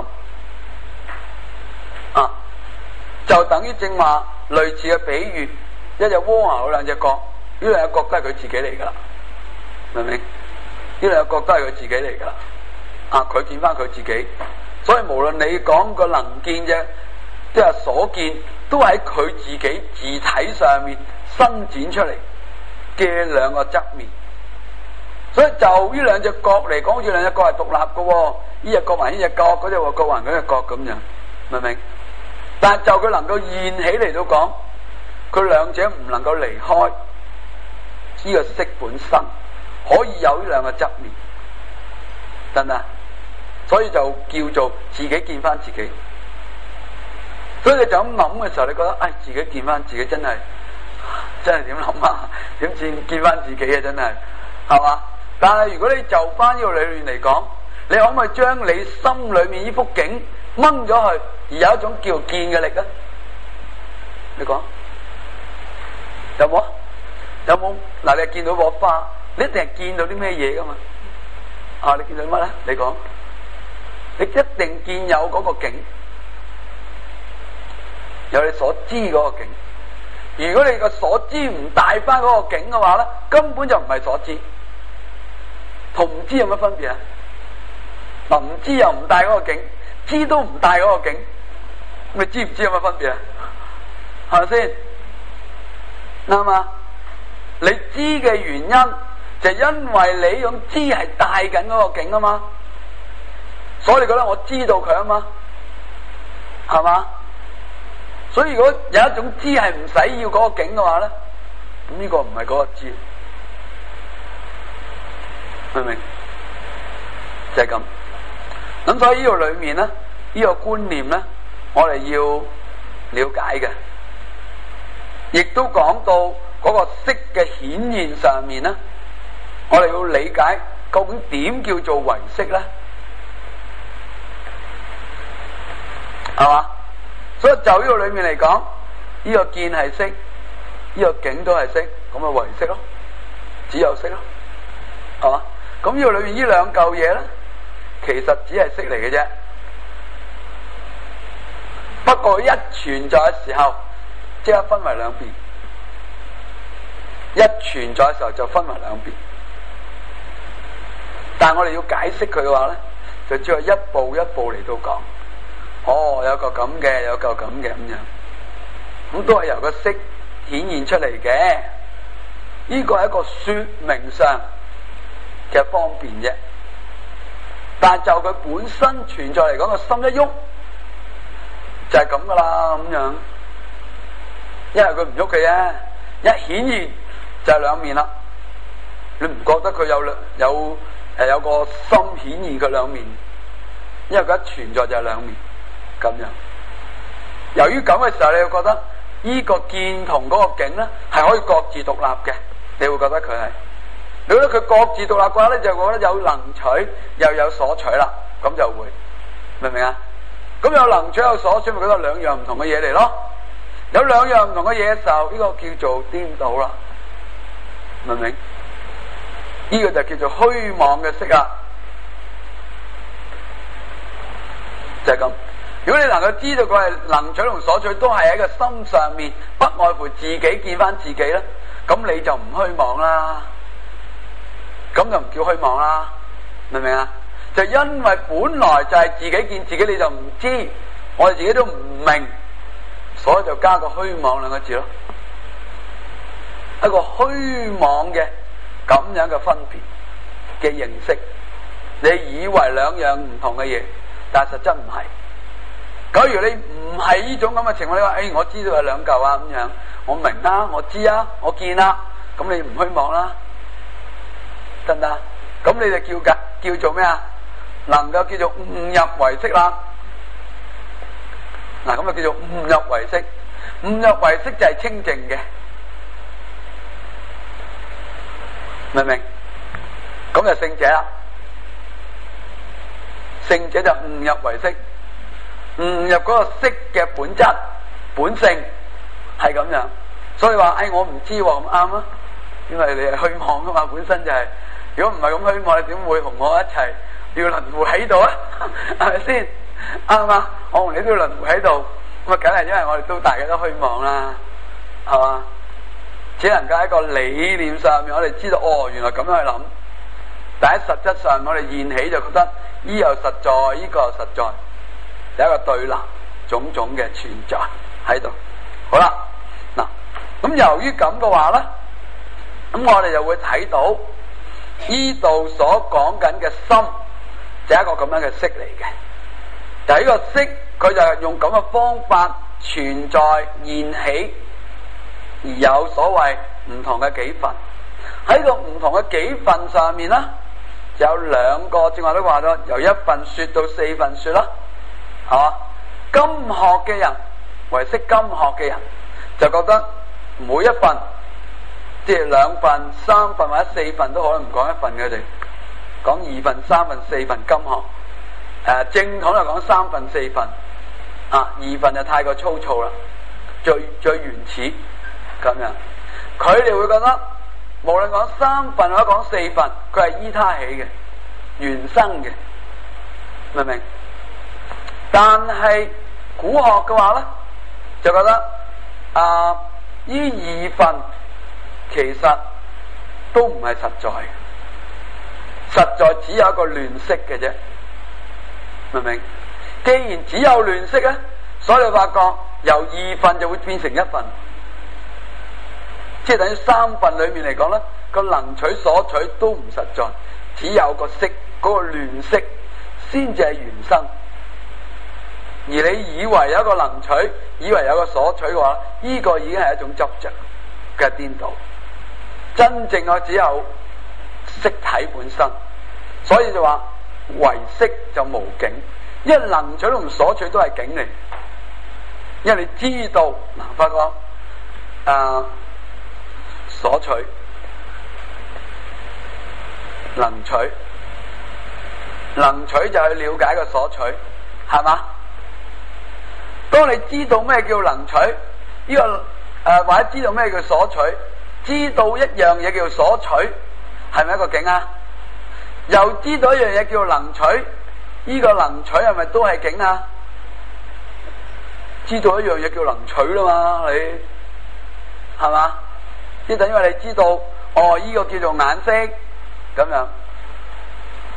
啊，就等於正話類似嘅比喻，一隻蝸牛有兩隻角。呢兩個角都係佢自己嚟噶啦，明唔明？呢兩個角都係佢自己嚟噶啦，啊，佢見翻佢自己，所以無論你講個能見啫，即係所見，都喺佢自己自體上面伸展出嚟嘅兩個側面。所以就呢兩隻角嚟講，好似兩隻角係獨立嘅，呢隻角還呢隻角，嗰隻角還嗰隻角咁樣，明唔明？但係就佢能夠現起嚟到講，佢兩者唔能夠離開。呢個識本身可以有呢兩個側面，得唔得？所以就叫做自己見翻自己。所以你就咁諗嘅時候，你覺得唉、哎，自己見翻自己真係真係點諗啊？點見見翻自己啊？真係係嘛？但係如果你就翻呢個理論嚟講，你可唔可以將你心裏面呢幅景掹咗去，而有一種叫見嘅力啊？你講有冇？有冇？嗱，你見到個花，你一定係見到啲咩嘢噶嘛？啊，你見到乜咧？你講，你一定見有嗰個景，有你所知嗰個景。如果你個所知唔帶翻嗰個景嘅話咧，根本就唔係所知，同唔知有乜分別啊？嗱，唔知又唔帶嗰個景，知都唔帶嗰個景，你知唔知有乜分別啊？係咪先？啱嘛？你知嘅原因就因為你呢種知係帶緊嗰個景啊嘛，所以你覺得我知道佢啊嘛，係嘛？所以如果有一種知係唔使要嗰個景嘅話咧，咁呢個唔係嗰個知，明唔明？就係咁。咁所以呢度裏面咧，呢個觀念咧，我哋要了解嘅，亦都講到。嗰個識嘅顯現上面咧，我哋要理解究竟點叫做唯識咧，係嘛？所以就呢個裏面嚟講，呢個見係識，呢個境都係識，咁咪唯識咯，只有識咯，係嘛？咁呢個裏面呢兩嚿嘢咧，其實只係識嚟嘅啫。不過一存在嘅時候，即刻分為兩邊。一存在嘅時候就分為兩邊， 但係我哋要解釋佢嘅話咧，就只係一步一步嚟到講。哦，有個咁嘅，有個咁嘅咁樣，咁都係由個色顯現出嚟嘅。呢個係一個說明上嘅方便啫。但係就佢本身存在嚟講，個心一喐就係咁噶啦咁樣。因為佢唔喐嘅啫，一顯現就係兩面啦。你唔覺得佢有兩有誒有個心顯現佢兩面？因為佢一存在就係兩面咁樣。由於咁嘅時候，你會覺得呢個見同嗰個境咧係可以各自獨立嘅，你會覺得佢係。你覺得佢各自獨立嘅話咧，就覺得有能取又有所取啦，咁就會明唔明啊？咁有能取有所取，咪覺得兩樣唔同嘅嘢嚟咯。有兩樣唔同嘅嘢嘅時候，呢個叫做顛倒啦，明唔明？呢個就叫做虛妄嘅色啊，就係咁。如果你能夠知道佢係能取同所取都係喺個心上面，不外乎自己見翻自己咧，咁你就唔虛妄啦，咁就唔叫虛妄啦，明唔明啊？就因為本來就係自己見自己，你就唔知，我哋自己都唔明，所以就加個虛妄兩個字咯，一個虛妄嘅咁樣嘅分別嘅形式，你以為兩樣唔同嘅嘢，但係實質唔係。假如你唔係呢種咁嘅情況，你話誒、哎，我知道有兩嚿啊咁樣，我明啦、啊，我知啊，我見啦、啊，咁你唔虛妄啦，得唔得？咁你就叫噶叫做咩啊？能夠叫做悟入唯識啦。嗱，咁啊叫做悟入唯識，悟入唯識就係清淨嘅，明唔明？咁就聖者啦，聖者就悟入唯識，悟入嗰個色嘅本質本性係咁樣，所以話誒、哎、我唔知喎，咁啱啊，因為你係虛妄噶嘛，本身就係、是，如果唔係咁虛妄，你點會同我一齊要輪迴喺度啊？係咪先？啱嘛？我同你都要輪迴喺度，咁啊梗係因為我哋都大家都虛妄啦，係嘛？只能夠喺個理念上面，我哋知道哦，原來咁樣去諗，但喺實質上，我哋現起就覺得依又實在，依、這個又實在，有一個對立種種嘅存在喺度。好啦，嗱，咁由於咁嘅話咧，咁我哋就會睇到依度所講緊嘅心，就係一個咁樣嘅色嚟嘅。就係呢個色，佢就係用咁嘅方法存在現起，而有所謂唔同嘅幾份。喺個唔同嘅幾份上面咧，就有兩個，正話都話咗，由一份說到四份說啦，係嘛？金學嘅人，唯識金學嘅人，就覺得每一份，即係兩份、三份或者四份都可能唔講一份嘅，佢哋講二份、三份、四份金學。誒、呃，正統就講三份四份，啊，二份就太過粗糙啦，最最原始咁樣。佢哋會覺得，無論講三份或者講四份，佢係依他起嘅，原生嘅，明唔明？但係古學嘅話咧，就覺得啊，依二份其實都唔係實在，實在只有一個亂色嘅啫。明唔明？既然只有亂色咧，所以你發覺由二份就會變成一份，即係等於三份裏面嚟講咧，個能取所取都唔實在，只有個色嗰個亂色先至係原生。而你以為有一個能取，以為有個所取嘅話，呢個已經係一種執着嘅顛倒。真正嘅只有色體本身，所以就話。唯色就無境，因為能取同所取都係境嚟。因為你知道嗱，發覺啊，所取、能取、能取就去了解個所取，係嘛？當你知道咩叫能取，呢、這個誒、呃、或者知道咩叫所取，知道一樣嘢叫所取，係咪一個境啊？又知道一樣嘢叫能取，呢、這個能取係咪都係境啊？知道一樣嘢叫能取啦嘛，你係嘛？即係等於話你知道，哦，呢、這個叫做眼色咁樣，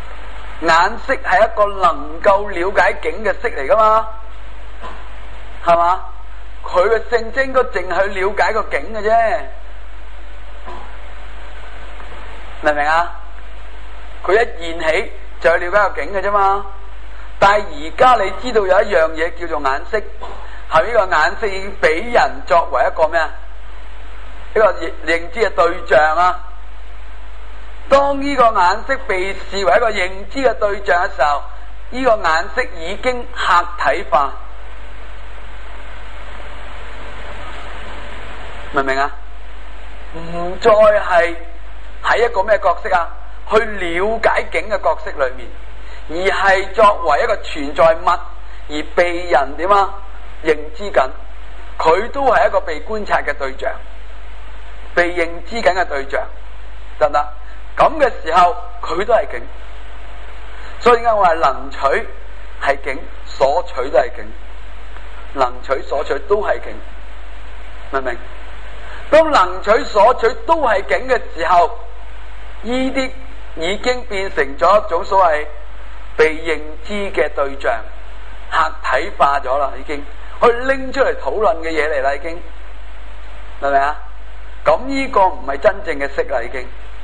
眼識係一個能夠了解境嘅識嚟噶嘛，係嘛？佢嘅性徵應該淨係去了解個境嘅啫，明唔明啊？佢一現起就去了解個境嘅啫嘛。但係而家你知道有一樣嘢叫做眼識，係呢個眼識已經俾人作為一個咩啊？一個認認知嘅對象啊。當呢個眼識被視為一個認知嘅對象嘅時候，呢個眼識已經客體化，明唔明啊？唔再係喺一個咩角色啊？去了解境嘅角色裏面，而係作為一個存在物而被人點啊認知緊，佢都係一個被觀察嘅對象，被認知緊嘅對象，得唔得？咁嘅時候，佢都係境。所以點解我話能取係境，所取都係境，能取所取都係境，明唔明？當能取所取都係境嘅時候，呢啲已經變成咗一種所謂被認知嘅對象，客體化咗啦，已經去拎出嚟討論嘅嘢嚟啦，已經明唔明啊？咁呢個唔係真正嘅識啦，已經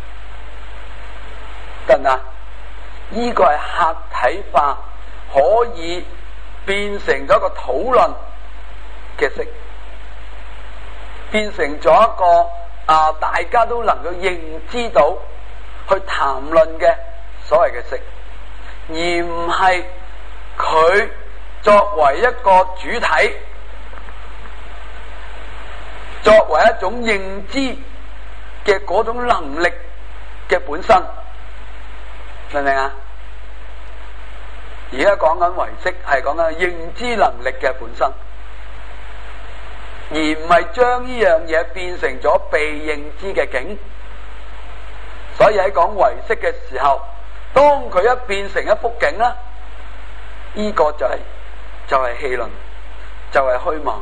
得唔得？呢個係客體化，可以變成咗一個討論嘅識，變成咗一個啊大家都能夠認知到去談論嘅所謂嘅識，而唔係佢作為一個主體，作為一種認知嘅嗰種能力嘅本身，明唔明啊？而家講緊唯識係講緊認知能力嘅本身，而唔係將呢樣嘢變成咗被認知嘅境。所以喺講唯識嘅時候，當佢一變成一幅境啦，呢、這個就係、是、就係戲論，就係虛妄，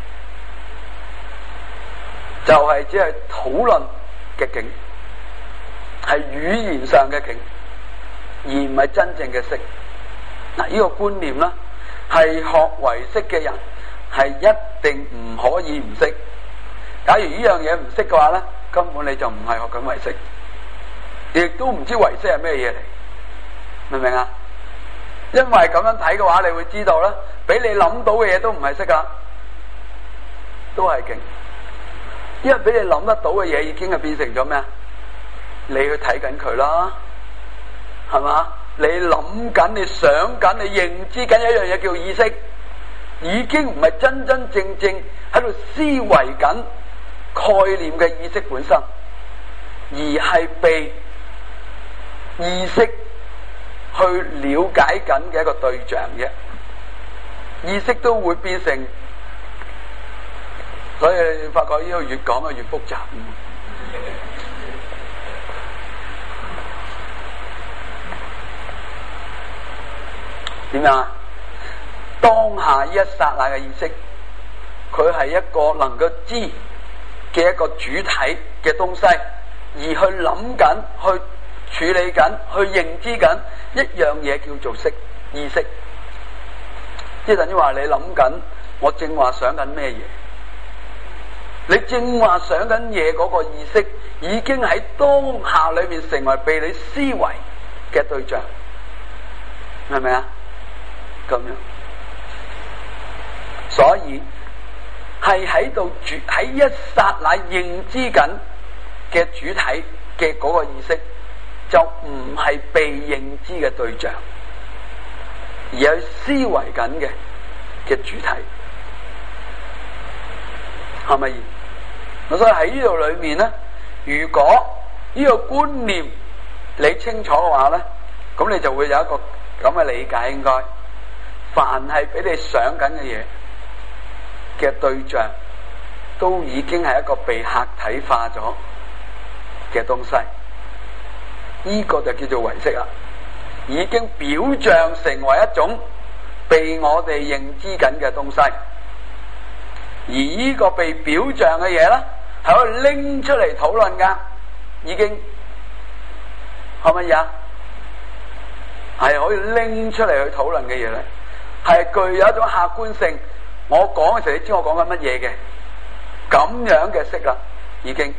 就係、是、只係討論嘅境，係語言上嘅境，而唔係真正嘅識。嗱，呢個觀念啦，係學唯識嘅人係一定唔可以唔識。假如呢樣嘢唔識嘅話咧，根本你就唔係學緊唯識，亦都唔知唯識係咩嘢嚟，明唔明啊？因為咁樣睇嘅話，你會知道啦，俾你諗到嘅嘢都唔係識噶，都係境。因為俾你諗得到嘅嘢已經係變成咗咩啊？你去睇緊佢啦，係嘛？你諗緊，你想緊，你認知緊一樣嘢叫意識，已經唔係真真正正喺度思維緊概念嘅意識本身，而係被意識去了解緊嘅一個對象嘅意識都會變成，所以你發覺呢個越講啊越複雜。點樣啊？當下一剎那嘅意識，佢係一個能夠知嘅一個主體嘅東西，而去諗緊、去處理緊、去認知緊一樣嘢叫做識意識，即係等於話你諗緊，我正話想緊咩嘢？你正話想緊嘢嗰個意識，已經喺當下裏面成為被你思維嘅對象，係咪啊？咁樣，所以係喺度住喺一剎那認知緊嘅主體嘅嗰個意識，就唔係被認知嘅對象，而係思維緊嘅嘅主體，係咪？咁所以喺呢度裏面咧，如果呢個觀念你清楚嘅話咧，咁你就會有一個咁嘅理解，應該。凡係俾你想緊嘅嘢嘅對象，都已經係一個被客體化咗嘅東西，呢、這個就叫做唯識啦。已經表象成為一種被我哋認知緊嘅東西，而呢個被表象嘅嘢咧，係可以拎出嚟討論噶，已經係乜嘢啊？ 係可以拎出嚟去討論嘅嘢嚟，係具有一種客觀性。我講嘅時候，你知我講緊乜嘢嘅，咁樣嘅識啦，已經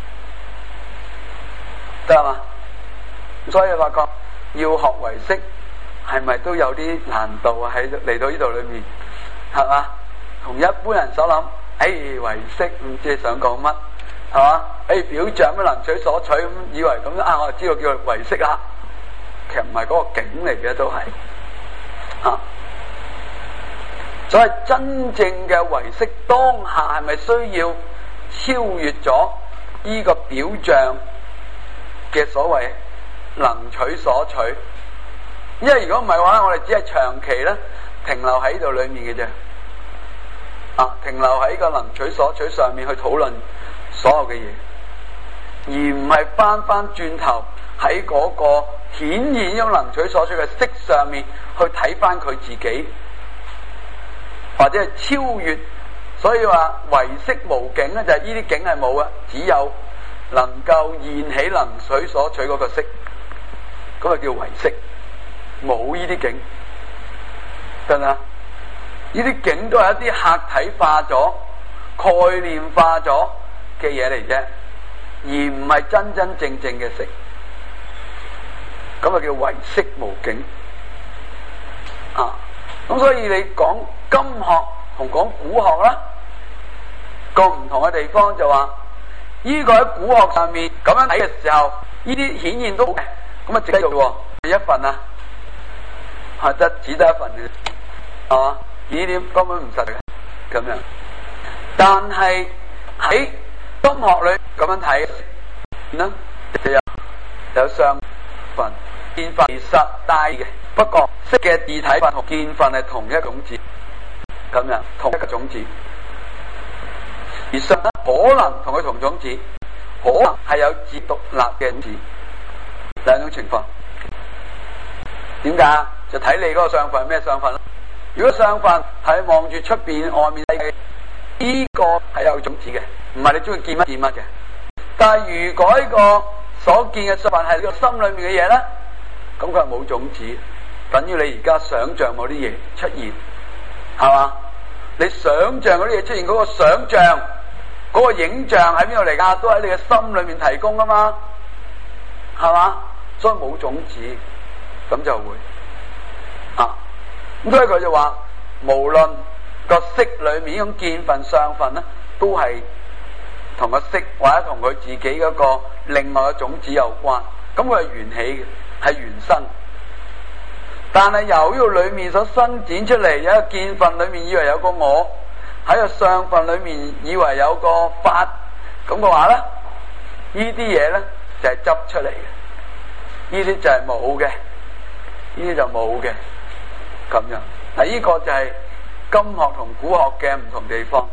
得嘛？所以發覺要學唯識，係咪都有啲難度啊？喺嚟到呢度裏面，係嘛？同一般人所諗，誒唯識唔知你想講乜，係嘛？誒表象乜能取所取咁，以為咁啊，我就知道叫唯識啦。其實唔係嗰個境嚟嘅，都係啊。所以真正嘅唯識當下係咪需要超越咗呢個表象嘅所謂能取所取？因為如果唔係嘅話，我哋只係長期咧停留喺呢度裏面嘅啫，啊，停留喺個能取所取上面去討論所有嘅嘢，而唔係翻翻轉頭喺嗰個顯現咗能取所取嘅識上面去睇翻佢自己。或者係超越，所以話唯識無境咧，就係呢啲境係冇嘅，只有能夠現起能取所取嗰個識，咁啊叫唯識，冇呢啲境，得唔得？呢啲境都係一啲客體化咗、概念化咗嘅嘢嚟啫，而唔係真真正正嘅識，咁啊叫唯識無境啊！咁所以你講今學同講古學啦，個唔同嘅地方就話，呢個喺古學上面咁樣睇嘅時候，呢啲顯現都好嘅，咁啊值得做喎，一份啊，係得只得一份嘅，係嘛？呢啲根本唔實嘅，咁樣。但係喺今學裏咁樣睇，呢就有有雙份，見份其實帶嘅。不過識嘅異體份同見份係同一種子，咁樣同一個種子，而實呢可能同佢同種子，可能係有自獨立嘅種子，兩種情況。點解？就睇你嗰個相份係咩相份咯。如果相份係望住出邊外面嘅，呢個係有種子嘅，唔係你中意見乜見乜嘅。但係如果呢個所見嘅相份係你個心裏面嘅嘢咧，咁佢係冇種子。等於你而家想象嗰啲嘢出現，係嘛？你想象嗰啲嘢出現，嗰個想象、嗰個影像喺邊度嚟噶？都喺你嘅心裏面提供噶嘛，係嘛？所以冇種子，咁就會啊。咁所以佢就話，無論個識裏面咁見份、相份咧，都係同個識或者同佢自己嗰個另外嘅種子有關。咁佢係緣起嘅，係緣生。但係由呢個裏面所伸展出嚟，有一個見份裏面以為有個我，喺個相份裏面以為有個法，咁嘅話咧，呢啲嘢咧就係執出嚟嘅，呢啲就係冇嘅，呢啲就冇嘅，咁樣。嗱，呢個就係今學同古學嘅唔同地方。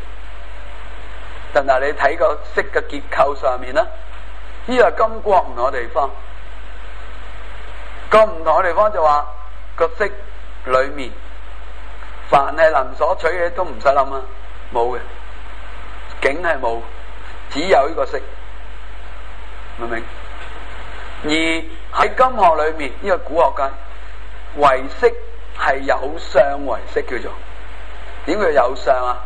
但係你睇個識嘅結構上面咧，呢個係今古學唔同嘅地方。個唔同嘅地方就話個識裏面，凡係能所取嘅都唔使諗啊，冇嘅，境係冇，只有呢個識，明唔明？而喺今學裏面，呢、這個古學界唯識係有相唯識叫做，點叫有相啊？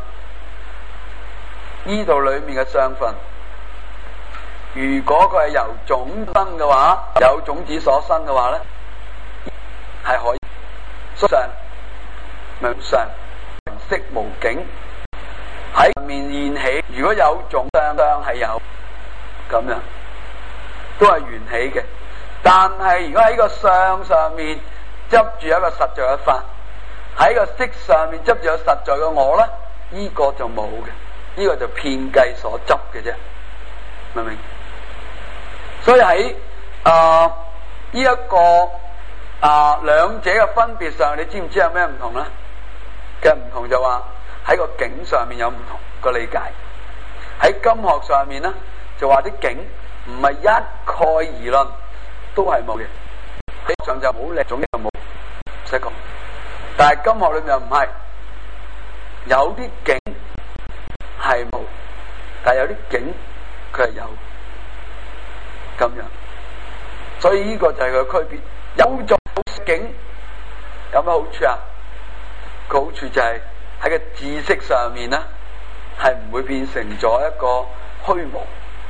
呢度裏面嘅相份，如果佢係由種生嘅話，有種子所生嘅話咧，係可以相明相唯識無境喺面現起。如果有種相係有咁樣，都係緣起嘅。但係如果喺個相上面執住一個實在嘅法，喺個識上面執住有實在嘅我咧，呢、這個就冇嘅，呢、這個就遍計所執嘅啫，明唔明？所以喺啊呢一個啊兩者嘅分別上，你知唔知有咩唔同咧？嘅唔同就話喺個境上面有唔同個理解。喺今學上面咧，就話啲境唔係一概而論，都係冇嘅。喺上就冇力，總之就冇，唔使講。但係今學裏面又唔係，有啲境係冇，但係有啲境佢係有，咁樣。所以呢個就係佢嘅區別。有種境有咩好處啊？個好處就係喺個知識上面咧，係唔會變成咗一個虛無。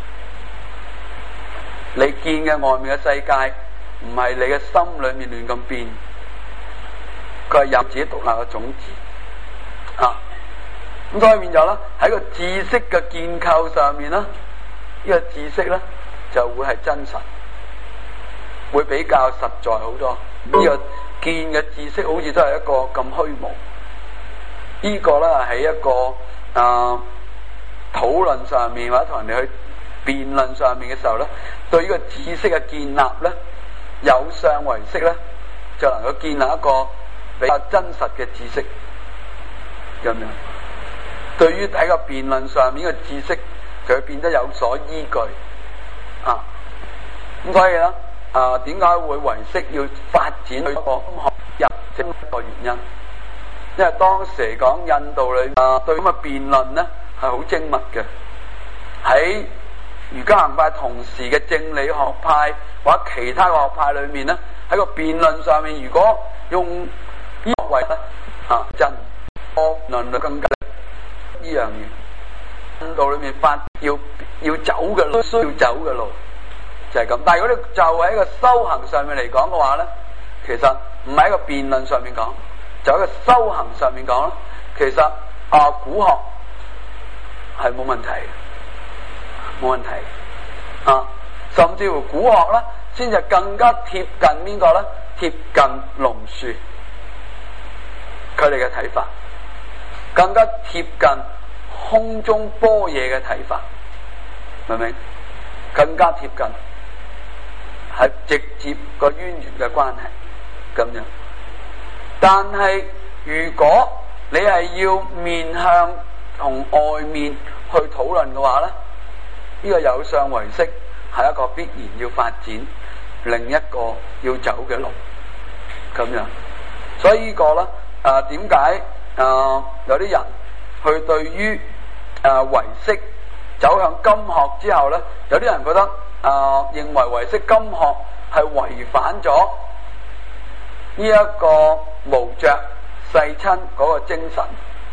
你見嘅外面嘅世界，唔係你嘅心裏面亂咁變，佢係有自己獨立嘅種子啊。咁所以變咗啦，喺個知識嘅建構上面啦，呢、這個知識咧就會係真實，會比較實在好多。呢、這個見嘅知識好似都係一個咁虛無。這個、呢個咧喺一個啊討論上面或者同人哋去辯論上面嘅時候咧，對呢個知識嘅建立咧，有相為識咧，就能夠建立一個比較真實嘅知識咁樣。對於喺個辯論上面嘅知識，就會變得有所依據啊。咁所以咧啊，點解會唯識要發展去一個學入正一個原因？因為當時嚟講，印度裏啊對咁嘅辯論咧係好精密嘅。喺瑜伽行派同時嘅正理學派或者其他嘅學派裏面咧，喺個辯論上面，如果用醫學為咧啊真惡論就更加呢樣嘢。印度裏面發要要走嘅路，需要走嘅路就係咁。但係如果你就喺個修行上面嚟講嘅話咧，其實唔係喺個辯論上面講。就喺個修行上面講啦，其實啊古學係冇問題，冇問題啊，甚至乎古學咧，先至更加貼近邊個咧？貼近龍樹佢哋嘅睇法，更加貼近空中般若嘅睇法，明唔明？更加貼近，係直接個淵源嘅關係咁樣。但係如果你係要面向同外面去討論嘅話咧，呢個有相唯識係一個必然要發展另一個要走嘅路咁樣。所以呢個咧啊，點解啊有啲人去對於啊唯識走向今學之後咧，有啲人覺得啊認為唯識今學係違反咗呢一個無着世親嗰個精神，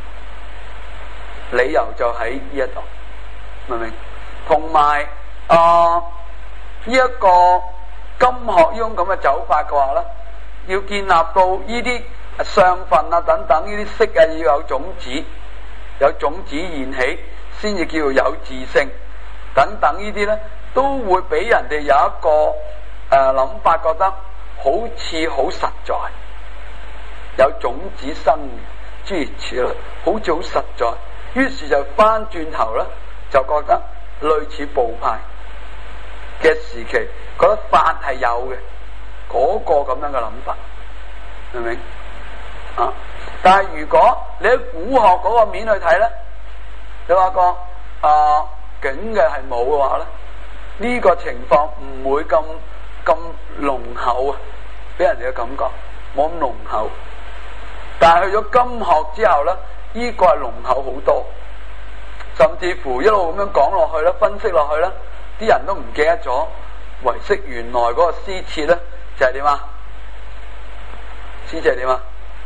理由就喺呢一度，明唔明？同埋啊呢一個今學呢種咁嘅走法嘅話咧，要建立到呢啲相分啊等等呢啲識啊要有種子，有種子現起，先至叫做有自性等等呢啲咧，都會俾人哋有一個誒諗、呃、法，覺得好似好實在。有種子生嘅諸如此類，好似好實在，於是就翻轉頭咧，就覺得類似部派嘅時期，覺得法係有嘅，嗰、那個咁樣嘅諗法，明唔明？啊！但係如果你喺古學嗰個面去睇咧，你話個啊境嘅係冇嘅話咧，呢、這個情況唔會咁咁濃厚啊，俾人哋嘅感覺冇咁濃厚。但係去咗今學之後咧，呢、這個係濃厚好多，甚至乎一路咁樣講落去咧，分析落去咧，啲人都唔記得咗唯識原來嗰個施設咧就係點啊？施設係點啊？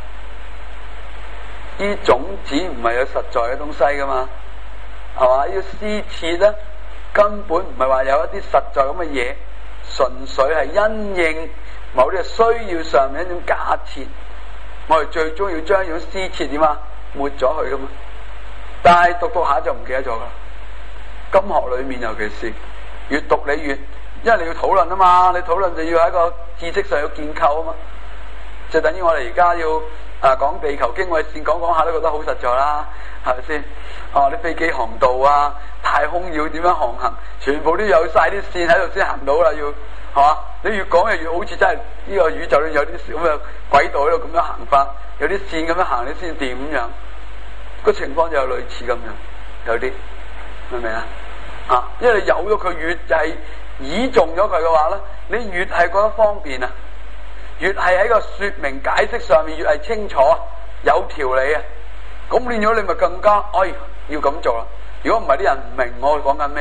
呢種子唔係有實在嘅東西噶嘛，係嘛？呢個施設咧根本唔係話有一啲實在咁嘅嘢，純粹係因應某啲需要上面一種假設。我哋最終要將呢種施設點啊抹咗佢噶嘛，但係讀讀下就唔記得咗噶。今學裏面尤其是越讀你越，因為你要討論啊嘛，你討論就要喺個知識上有建構啊嘛，就等於我哋而家要啊講地球經緯線，講講下都覺得好實在啦，係咪先？哦，啲飛機航道啊，太空要點樣航行，全部都有晒啲線喺度先行到啦，要。係嘛？你越講又越好似真係呢個宇宙裏有啲咁嘅軌道喺度咁樣行法，有啲線咁樣行你先掂咁樣。個情況就有類似咁樣，有啲明唔明啊？啊，因為你有咗佢越就係倚重咗佢嘅話咧，你越係覺得方便啊，越係喺個說明解釋上面越係清楚有條理啊。咁變咗你咪更加哎要咁做啦。如果唔係啲人唔明我講緊咩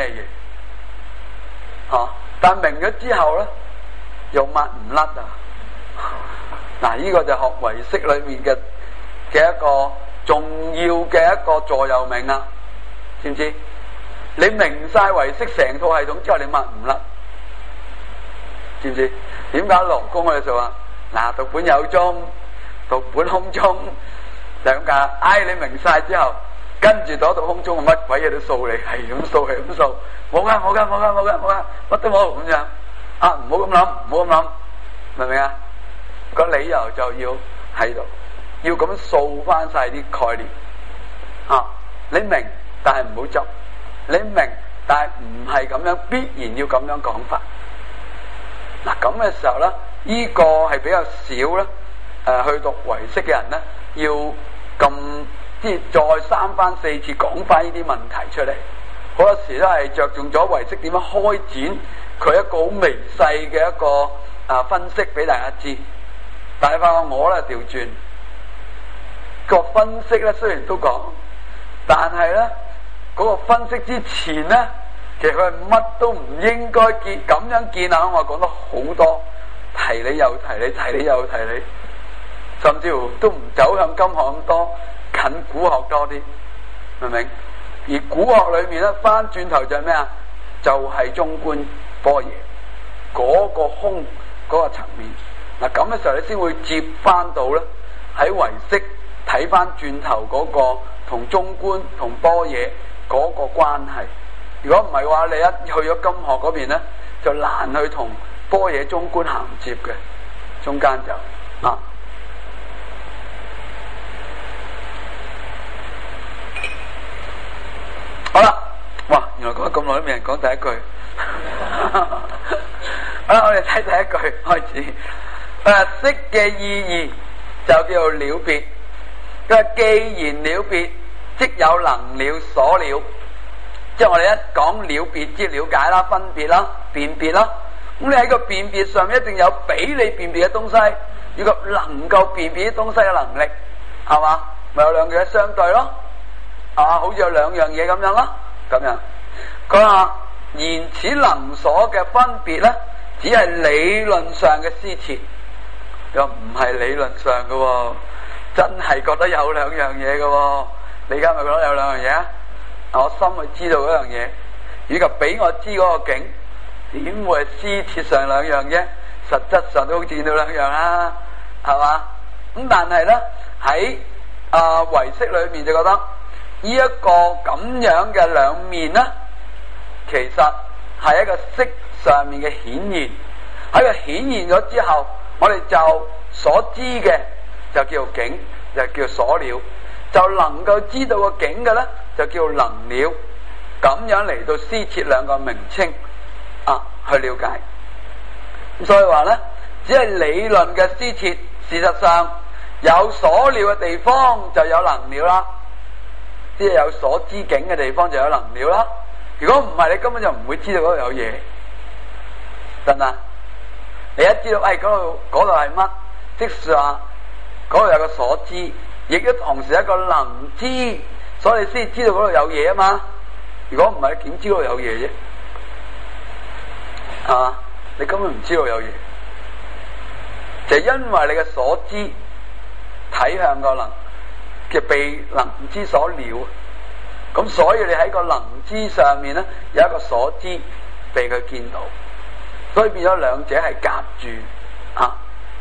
嘢，吓、啊。但明咗之後咧，又抹唔甩啊！ 嗱，呢個就學唯識裏面嘅嘅一個重要嘅一個座右銘啦，知唔知？你明晒唯識成套系統之後，你抹唔甩，知唔知？點解羅公我哋就話嗱，讀本有宗，讀本空宗就咁解。唉，你明晒之後，跟住攞到空中，乜鬼嘢都掃你，係咁掃，係咁掃，冇噶，冇噶，冇噶，冇噶，冇噶，乜都冇咁樣。啊，唔好咁諗，唔好咁諗，明唔明啊？個理由就要喺度，要咁樣掃翻晒啲概念。啊，你明，但係唔好執；你明，但係唔係咁樣，必然要咁樣講法。嗱，咁嘅時候咧，呢、這個係比較少咧。誒、呃，去讀唯識嘅人咧，要咁即係再三番四次講翻呢啲問題出嚟。好多時都係着重咗唯識點樣開展佢一個好微細嘅一個啊分析俾大家知。但係發覺我咧調轉個分析咧，雖然都講，但係咧嗰個分析之前咧，其實佢係乜都唔應該見咁樣見啊！我講得好多，提你又提你，提你又提你，甚至乎都唔走向金學咁多，近古學多啲，明唔明？而古學裏面咧，翻轉頭就係咩啊？就係、是、中觀般若嗰個空嗰個層面。嗱，咁嘅時候你先會接翻到咧，喺唯識睇翻轉頭嗰個同中觀同般若嗰個關係。如果唔係話，你一去咗金學嗰邊咧，就難去同般若中觀銜接嘅，中間就啊。好啦，哇！原來講咗咁耐都未人講第一句。好啦，我哋睇第一句開始。誒，識嘅意義就叫做了別。佢話既然了別，即有能了所了。即係我哋一講了別，即係了解啦、分別啦、辨別啦。咁你喺個辨別上面一定有俾你辨別嘅東西，以及能夠辨別啲東西嘅能力，係嘛？咪有兩樣嘢相對咯。啊，好似有兩樣嘢咁樣咯，咁樣。佢話言此能所嘅分別咧，只係理論上嘅施設，又唔係理論上嘅喎，真係覺得有兩樣嘢嘅喎。你而家咪覺得有兩樣嘢啊？我心去知道嗰樣嘢，以及俾我知嗰個境，點會係施設上兩樣啫？實質上都好似見到兩樣啦，係嘛？咁但係咧喺啊唯識裏面就覺得呢一個咁樣嘅兩面咧，其實係一個識上面嘅顯現。喺佢顯現咗之後，我哋就所知嘅就叫做境，就叫所了，就能夠知道個境嘅咧，就叫能了。咁樣嚟到施設兩個名稱啊，去了解。所以話咧，只係理論嘅施設，事實上有所了嘅地方就有能了啦。即係有所知境嘅地方就有能了啦。如果唔係，你根本就唔會知道嗰度有嘢，得唔得？你一知道，誒嗰度嗰度係乜，即係話嗰度有個所知，亦都同時一個能知，所以你先知道嗰度有嘢啊嘛。如果唔係，你點知道有嘢啫？係嘛？你根本唔知道有嘢，就係因為你嘅所知睇向個能嘅被能知所了，咁所以你喺個能知上面咧有一個所知被佢見到，所以變咗兩者係夾住啊。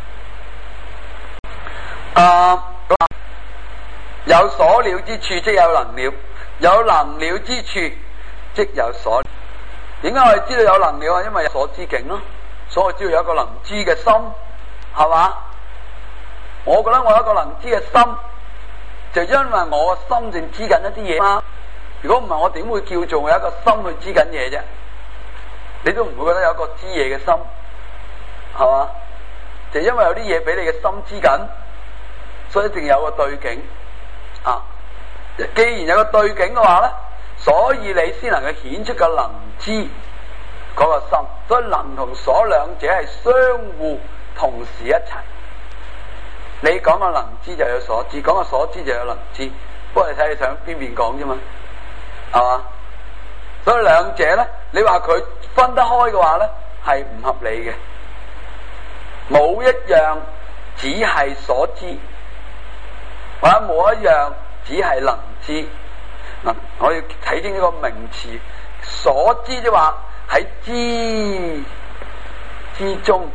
啊，有所了之處即有能了，有能了之處即有所了。點解我哋知道有能了啊？因為有所知境咯，所以我知道有一個能知嘅心，係嘛？我覺得我有一個能知嘅心，就因為我個心正知緊一啲嘢嘛。如果唔係，我點會叫做有一個心去知緊嘢啫？你都唔會覺得有一個知嘢嘅心，係嘛？就因為有啲嘢俾你嘅心知緊，所以一定有個對境啊。既然有個對境嘅話咧，所以你先能夠顯出個能知嗰個心。所以能同所兩者係相互同時一齊。你講個能知就有所知，講個所知就有能知，不過你睇你想邊邊講啫嘛，係嘛？所以兩者咧，你話佢分得開嘅話咧，係唔合理嘅。冇一樣只係所知，或者冇一樣只係能知。嗱，我要睇清呢個名詞，所知即係話喺知之中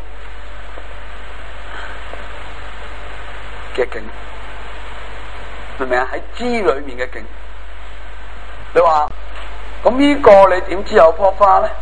嘅境，明唔明啊？喺知裏面嘅境，你話咁呢個你點知有棵花咧？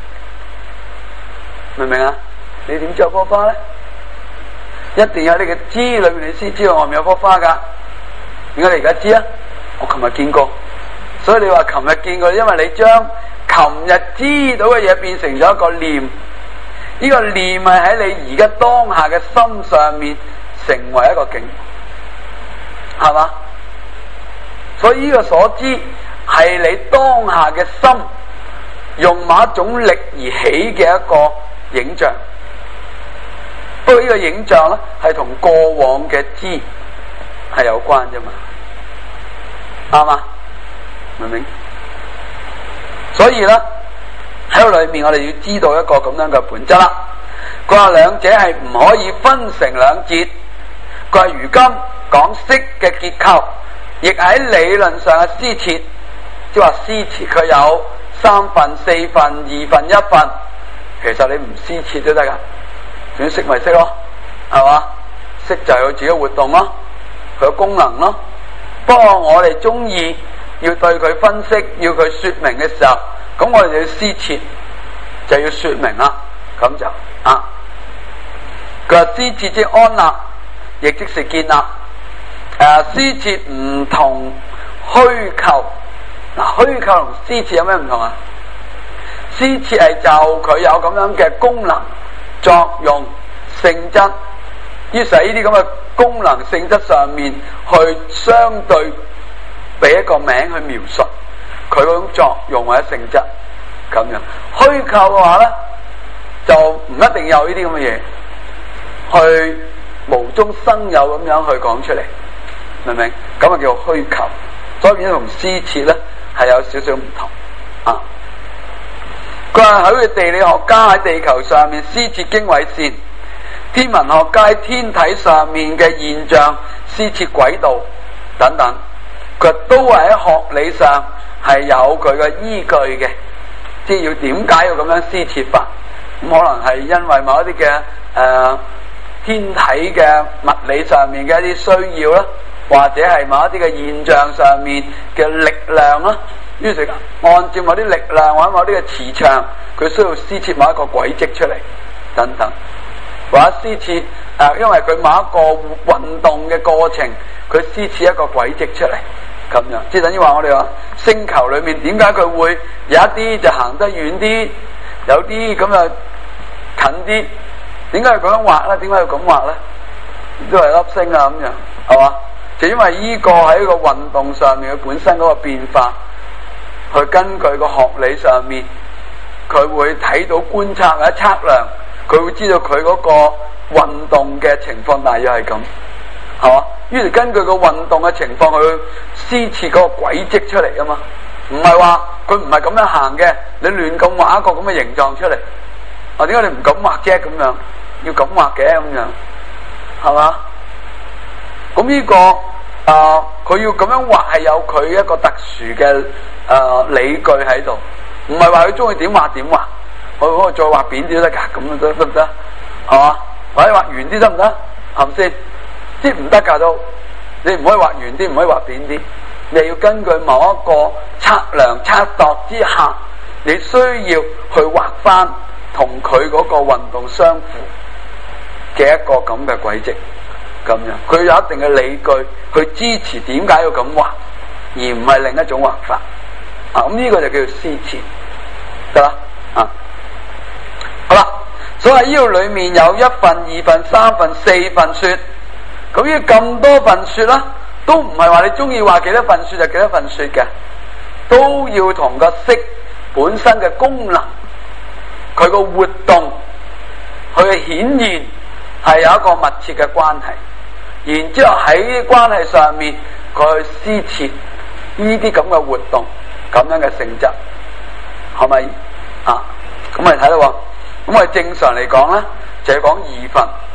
明唔明啊？你點知有棵花咧？一定有你嘅知裏面，你先知道外面有棵花噶。點解你而家知啊？我琴日見過，所以你話琴日見過，因為你將琴日知道嘅嘢變成咗一個念，呢個念係喺你而家當下嘅心上面成為一個境，係嘛？所以呢個所知係你當下嘅心用某一種力而起嘅一個影像。不過呢個影像咧係同過往嘅知係有關啫嘛，啱嘛？明唔明？所以咧喺個裏面我哋要知道一個咁樣嘅本質啦。佢話兩者係唔可以分成兩節。佢話如今講色嘅結構，亦喺理論上嘅施設，即係話施設佢有三份、四份、二份、一份。其實你唔施設都得噶。總之識咪識咯，係嘛？識就有自己活動咯，佢有功能咯。不過我哋中意要對佢分析，要佢說明嘅時候，咁我哋就要施設，就要說明啦。咁就啊，佢話施設即安立，亦即是建立。誒、啊，施設唔同虛構。嗱、啊，虛構同施設有咩唔同啊？施設係就佢有咁樣嘅功能、作用、性質，於是喺呢啲咁嘅功能性質上面去相對俾一個名去描述佢嗰種作用或者性質咁樣。虛構嘅話咧，就唔一定有呢啲咁嘅嘢，去無中生有咁樣去講出嚟，明唔明？咁啊叫虛構，所以變咗同施設咧係有少少唔同啊。佢話好似地理學家喺地球上面施設經緯線，天文學家喺天體上面嘅現象施設軌道等等，佢都係喺學理上係有佢嘅依據嘅，即係要點解要咁樣施設法？咁可能係因為某一啲嘅誒天體嘅物理上面嘅一啲需要啦，或者係某一啲嘅現象上面嘅力量啦。於是按照某啲力量或者某啲嘅磁場，佢需要施設某一個軌跡出嚟，等等，或者施設誒、呃，因為佢某一個運動嘅過程，佢施設一個軌跡出嚟，咁樣，即係等於話我哋話星球裏面點解佢會有一啲就行得遠啲，有啲咁啊近啲，點解要咁樣畫咧？點解要咁畫咧？都係粒星啊咁樣，係嘛？就因為呢個喺個運動上面佢本身嗰個變化。佢根據個學理上面，佢會睇到觀察或者測量，佢會知道佢嗰個運動嘅情況大約係咁，係嘛？於是根據個運動嘅情況去施設嗰個軌跡出嚟啊嘛，唔係話佢唔係咁樣行嘅，你亂咁畫一個咁嘅形狀出嚟，啊點解你唔咁畫啫？咁樣要咁畫嘅咁樣，係嘛？咁呢個啊，佢要咁樣畫係有佢一個特殊嘅。誒、呃，理據喺度，唔係話佢中意點畫點畫，我可以再畫扁啲都得噶，咁得得唔得？係嘛？或者畫圓啲得唔得？係咪先？即係唔得噶都，你唔可以畫圓啲，唔可以畫扁啲，你要根據某一個測量測度之下，你需要去畫翻同佢嗰個運動相符嘅一個咁嘅軌跡，咁樣佢有一定嘅理據去支持點解要咁畫，而唔係另一種畫法。啊，咁呢個就叫做施設，得啦，啊，好啦，所以呢度裏面有一份、二份、三份、四份說，咁呢咁多份說啦，都唔係話你中意話幾多份說就幾多份說嘅，都要同個色本身嘅功能、佢個活動、佢嘅顯現係有一個密切嘅關係，然之後喺關係上面佢去施設呢啲咁嘅活動。咁樣嘅性質，係咪啊？咁我哋睇到，咁我哋正常嚟講咧，就要講二份。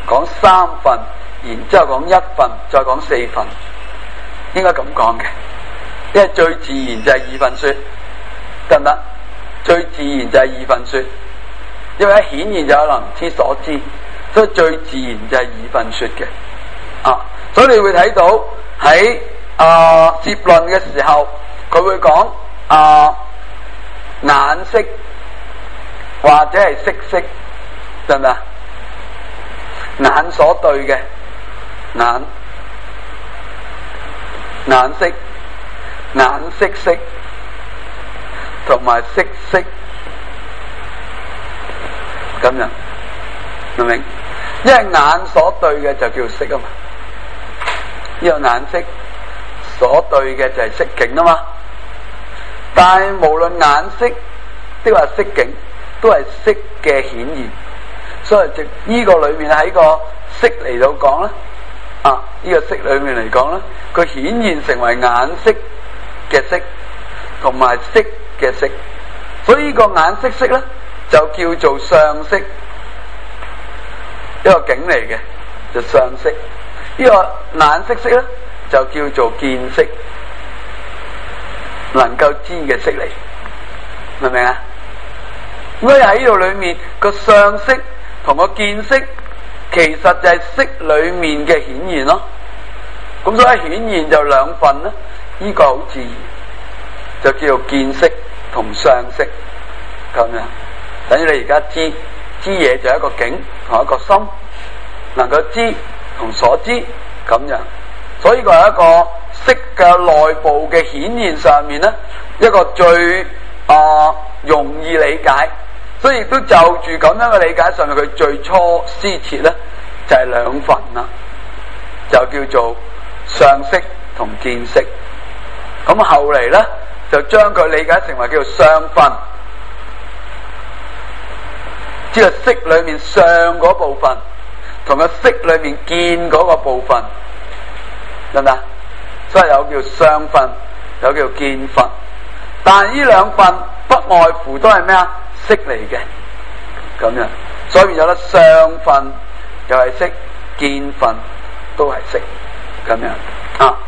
講三分，然之後講一分，再講四分，應該咁講嘅。因為最自然就係二分說，得唔得？最自然就係二分說，因為一顯現就有能知所知，所以最自然就係二分說嘅。啊，所以你會睇到喺啊攝論嘅時候，佢會講啊眼色或者係色色，得唔得？眼所對嘅眼眼色、眼色色同埋色色，咁樣明唔明？因為眼所對嘅就叫色啊嘛，呢個眼色所對嘅就係色境啊嘛。但係無論眼色即係色境，都係色嘅顯現，所以就呢個裏面喺個色嚟到講啦，啊呢個色裏面嚟講啦，佢顯現成為眼色嘅色同埋色嘅色，所以呢個眼色色咧就叫做相色，一個境嚟嘅就相色。呢個眼色色咧就叫做見色，能夠知嘅色嚟，明唔明啊？所以喺呢度裏面個相色同個見色，其實就係色裏面嘅顯現咯。咁所以顯現就兩份啦，呢個好自然，就叫做見色同相色咁樣。等於你而家知知嘢就係一個境同一個心，能夠知同所知咁樣。所以佢係一個色嘅內部嘅顯現上面咧，一個最啊、呃、容易理解。所以亦都就住咁樣嘅理解上面，佢最初施設咧就係、是、兩份啦，就叫做相色同見色。咁後嚟咧就將佢理解成為叫做相分，即係色裏面相嗰部分同個色裏面見嗰個部分，得唔得？所以有叫相分，有叫見分。但係呢兩份不外乎都係咩啊？色嚟嘅，咁樣，所以變咗咧相分又係色，見分都係色，咁樣啊。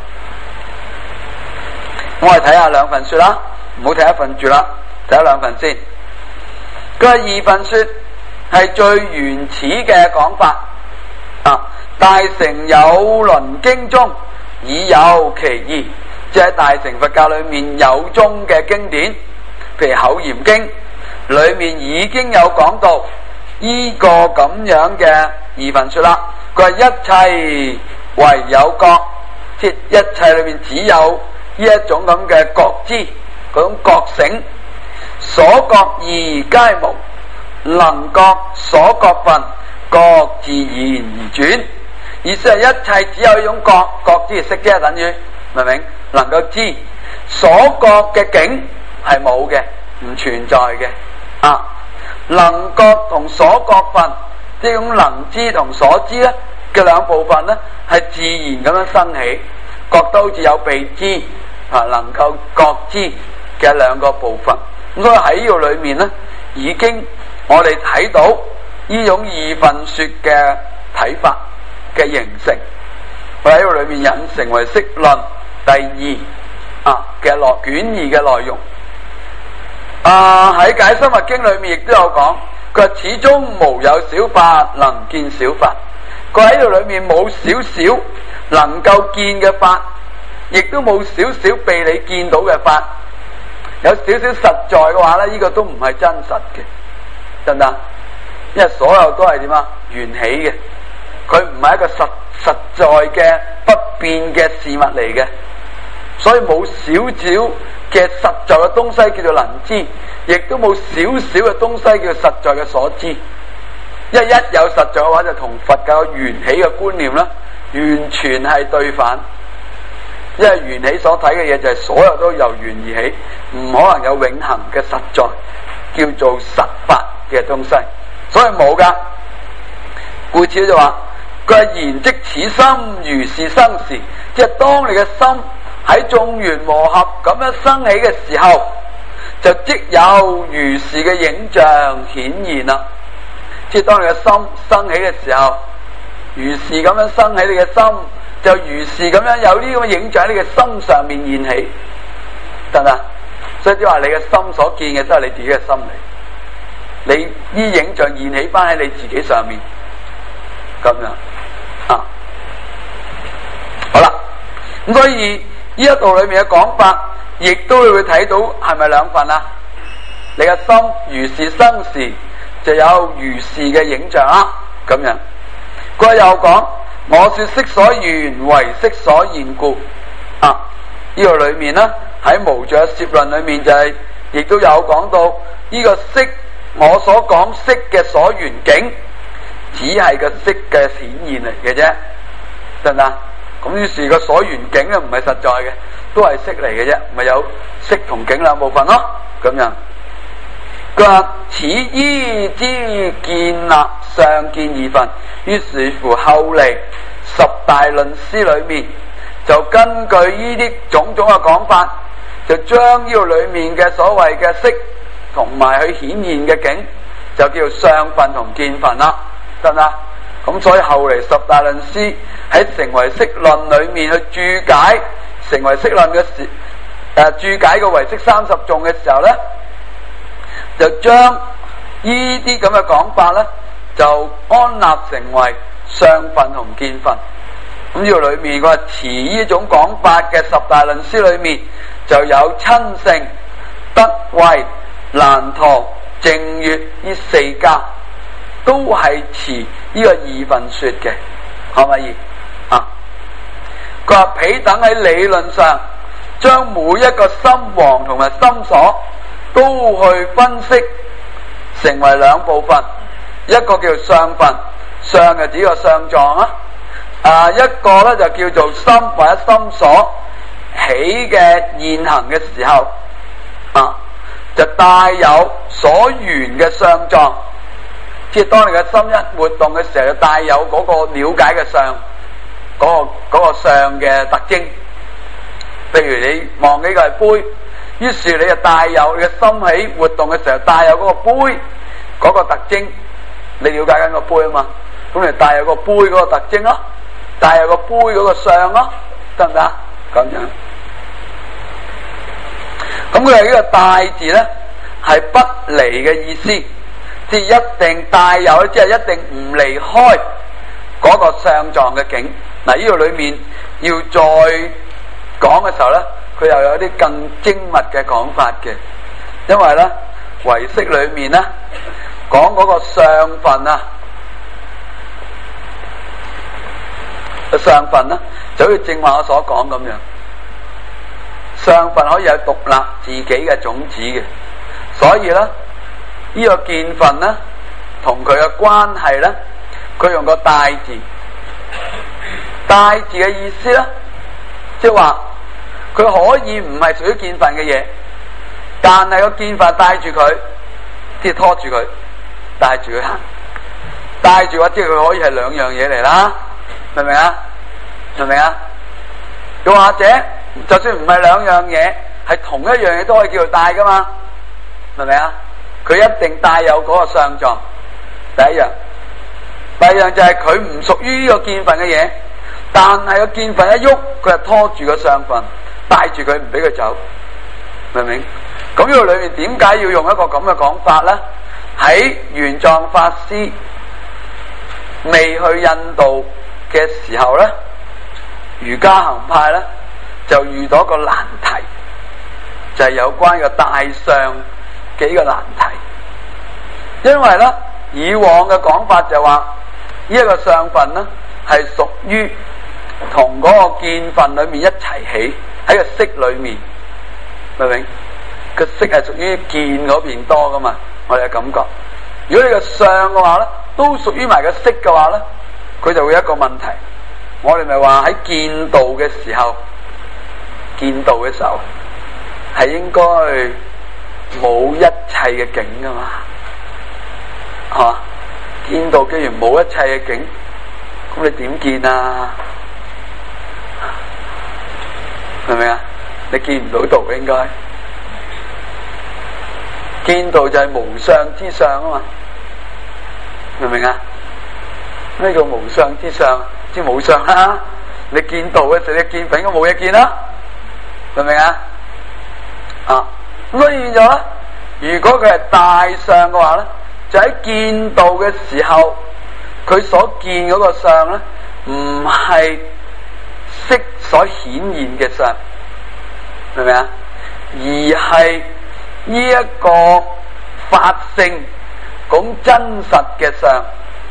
我哋睇下兩份說啦，唔好睇一份住啦，睇下兩份先。佢話二分說係最原始嘅講法啊。大乘有輪經中已有其義，即係大乘佛教裏面有宗嘅經典，譬如《口嚴經》裏面已經有講到呢個咁樣嘅二分說啦。佢話一切唯有覺，即係一切裏面只有呢一種咁嘅覺知，嗰種覺醒，所覺義皆無，能覺所覺分，覺自然而轉。意思係一切只有一種覺，覺知識啫，等於明唔明？能夠知所覺嘅境係冇嘅，唔存在嘅啊。能覺同所覺分，呢種能知同所知咧嘅兩部分咧，係自然咁樣生起，覺得好似有被知啊，能夠覺知嘅兩個部分。咁所以喺呢個裏面咧，已經我哋睇到呢種二分說嘅睇法嘅形成，我喺呢個裏面引成為釋論第二啊嘅落卷二嘅內容。啊喺解深密經裏面亦都有講，佢話始終無有小法能見小法。佢喺呢度裏面冇少少能夠見嘅法，亦都冇少少被你見到嘅法。有少少實在嘅話咧，呢、這個都唔係真實嘅，得唔得？因為所有都係點啊？緣起嘅，佢唔係一個實實在嘅不變嘅事物嚟嘅，所以冇少少嘅實在嘅東西叫做能知，亦都冇少少嘅東西叫做實在嘅所知。因為一有實在嘅話，就同佛教緣起嘅觀念啦，完全係對反。因為緣起所睇嘅嘢就係所有都由緣而起，唔可能有永恆嘅實在，叫做實法嘅東西，所以冇噶。故此就話佢係言即此心如是生時，即係當你嘅心喺眾緣和合咁樣生起嘅時候，就即有如是嘅影像顯現啦。即係當你嘅心生起嘅時候， 如是咁樣生喺你嘅心，就如是咁樣有呢咁嘅影像喺你嘅心上面現起，得唔得？所以即係話你嘅心所見嘅都係你自己嘅心嚟，你呢影像現起翻喺你自己上面，咁樣啊。好啦，咁所以呢一度裏面嘅講法，亦都會睇到係咪兩份啊？你嘅心如是生時，就有如是嘅影像啦，咁樣。佢又講，我說色所緣為色所現故啊！呢、這個裏面呢，喺無著攝論裏面就係、是，亦都有講到呢個色，我所講色嘅所緣境，只係個色嘅顯現嚟嘅啫，得唔得？咁於是個所緣境咧唔係實在嘅，都係色嚟嘅啫，咪有色同境兩部分咯，咁樣。佢話此依之建立相見二分，於是乎後嚟十大論師裏面就根據呢啲種種嘅講法，就將呢個裏面嘅所謂嘅色同埋佢顯現嘅境，就叫做相分同見分啦，得唔得？咁所以後嚟十大論師喺成為色論裏面去注解成為色論嘅時，誒、呃、注解個唯識三十頌嘅時候咧，就將呢啲咁嘅講法咧，就安立成為相分同見分。咁呢個裏面個持呢種講法嘅十大論師裏面，就有親勝、德慧、難陀、淨月呢四家，都係持呢個二分說嘅，可唔可以啊？佢話彼等喺理論上，將每一個心王同埋心所都去分析成為兩部分，一個叫相分，相就指個相狀啊，啊一個咧就叫做心或者心所起嘅現行嘅時候啊，就帶有所緣嘅相狀，即係當你嘅心一活動嘅時候，就帶有嗰個了解嘅相，嗰、嗰個、嗰個相嘅特徵。譬如你望呢個係杯，於是你就帶有你嘅心喺活動嘅時候，帶有嗰個杯嗰、嗰個特徵，你了解緊個杯啊嘛，咁你帶有個杯嗰個特徵咯，帶有個杯嗰個相咯，得唔得？咁樣。咁佢係呢個帶字咧，係不離嘅意思，即係一定帶有，即係一定唔離開嗰個相狀嘅境。嗱，呢個裏面要再講嘅時候咧，佢又有啲更精密嘅講法嘅，因為咧唯識裏面咧講嗰個相分啊，個相分咧就好似正話我所講咁樣。相分可以有獨立自己嘅種子嘅，所以咧呢個見分咧同佢嘅關係咧，佢用個帶字，帶字嘅意思咧，即係話佢可以唔係屬於見分嘅嘢，但係個見分帶住佢，即係拖住佢，帶住佢行，帶住嘅話即係佢可以係兩樣嘢嚟啦，明唔明啊？明唔明啊？又或者就算唔係兩樣嘢，係同一樣嘢都可以叫做帶噶嘛，明唔明啊？佢一定帶有嗰個相狀，第一樣。第二樣就係佢唔屬於呢個見分嘅嘢，但係個見分一喐，佢就拖住個相分，帶住佢唔俾佢走，明唔明？咁呢個裏面點解要用一個咁嘅講法咧？喺玄奘法師未去印度嘅時候咧，瑜伽行派咧就遇到一個難題，就係、是、有關個帶相嘅一個難題。因為咧以往嘅講法就話呢一個相分咧係屬於同嗰個見分裏面一齊起喺個色裏面，明唔明？個色係屬於見嗰邊多噶嘛，我哋嘅感覺。如果你個相嘅話咧，都屬於埋個色嘅話咧，佢就會有一個問題。我哋咪話喺見道嘅時候，見道嘅時候係應該冇一切嘅境噶嘛，係嘛？見道既然冇一切嘅境，咁你點見啊？明唔明啊？你見唔到道應該，見道就係無相之相啊嘛，明唔明啊？ 咩叫無相之相？即係無相啦。你見道嘅時候，你見品都冇嘢見啦，明唔明啊？啊，咁所以變咗咧，如果佢係大相嘅話咧，就喺見道嘅時候，佢所見嗰個相咧，唔係色所顯現嘅相，明唔明啊？而係呢一個法性講真實嘅相，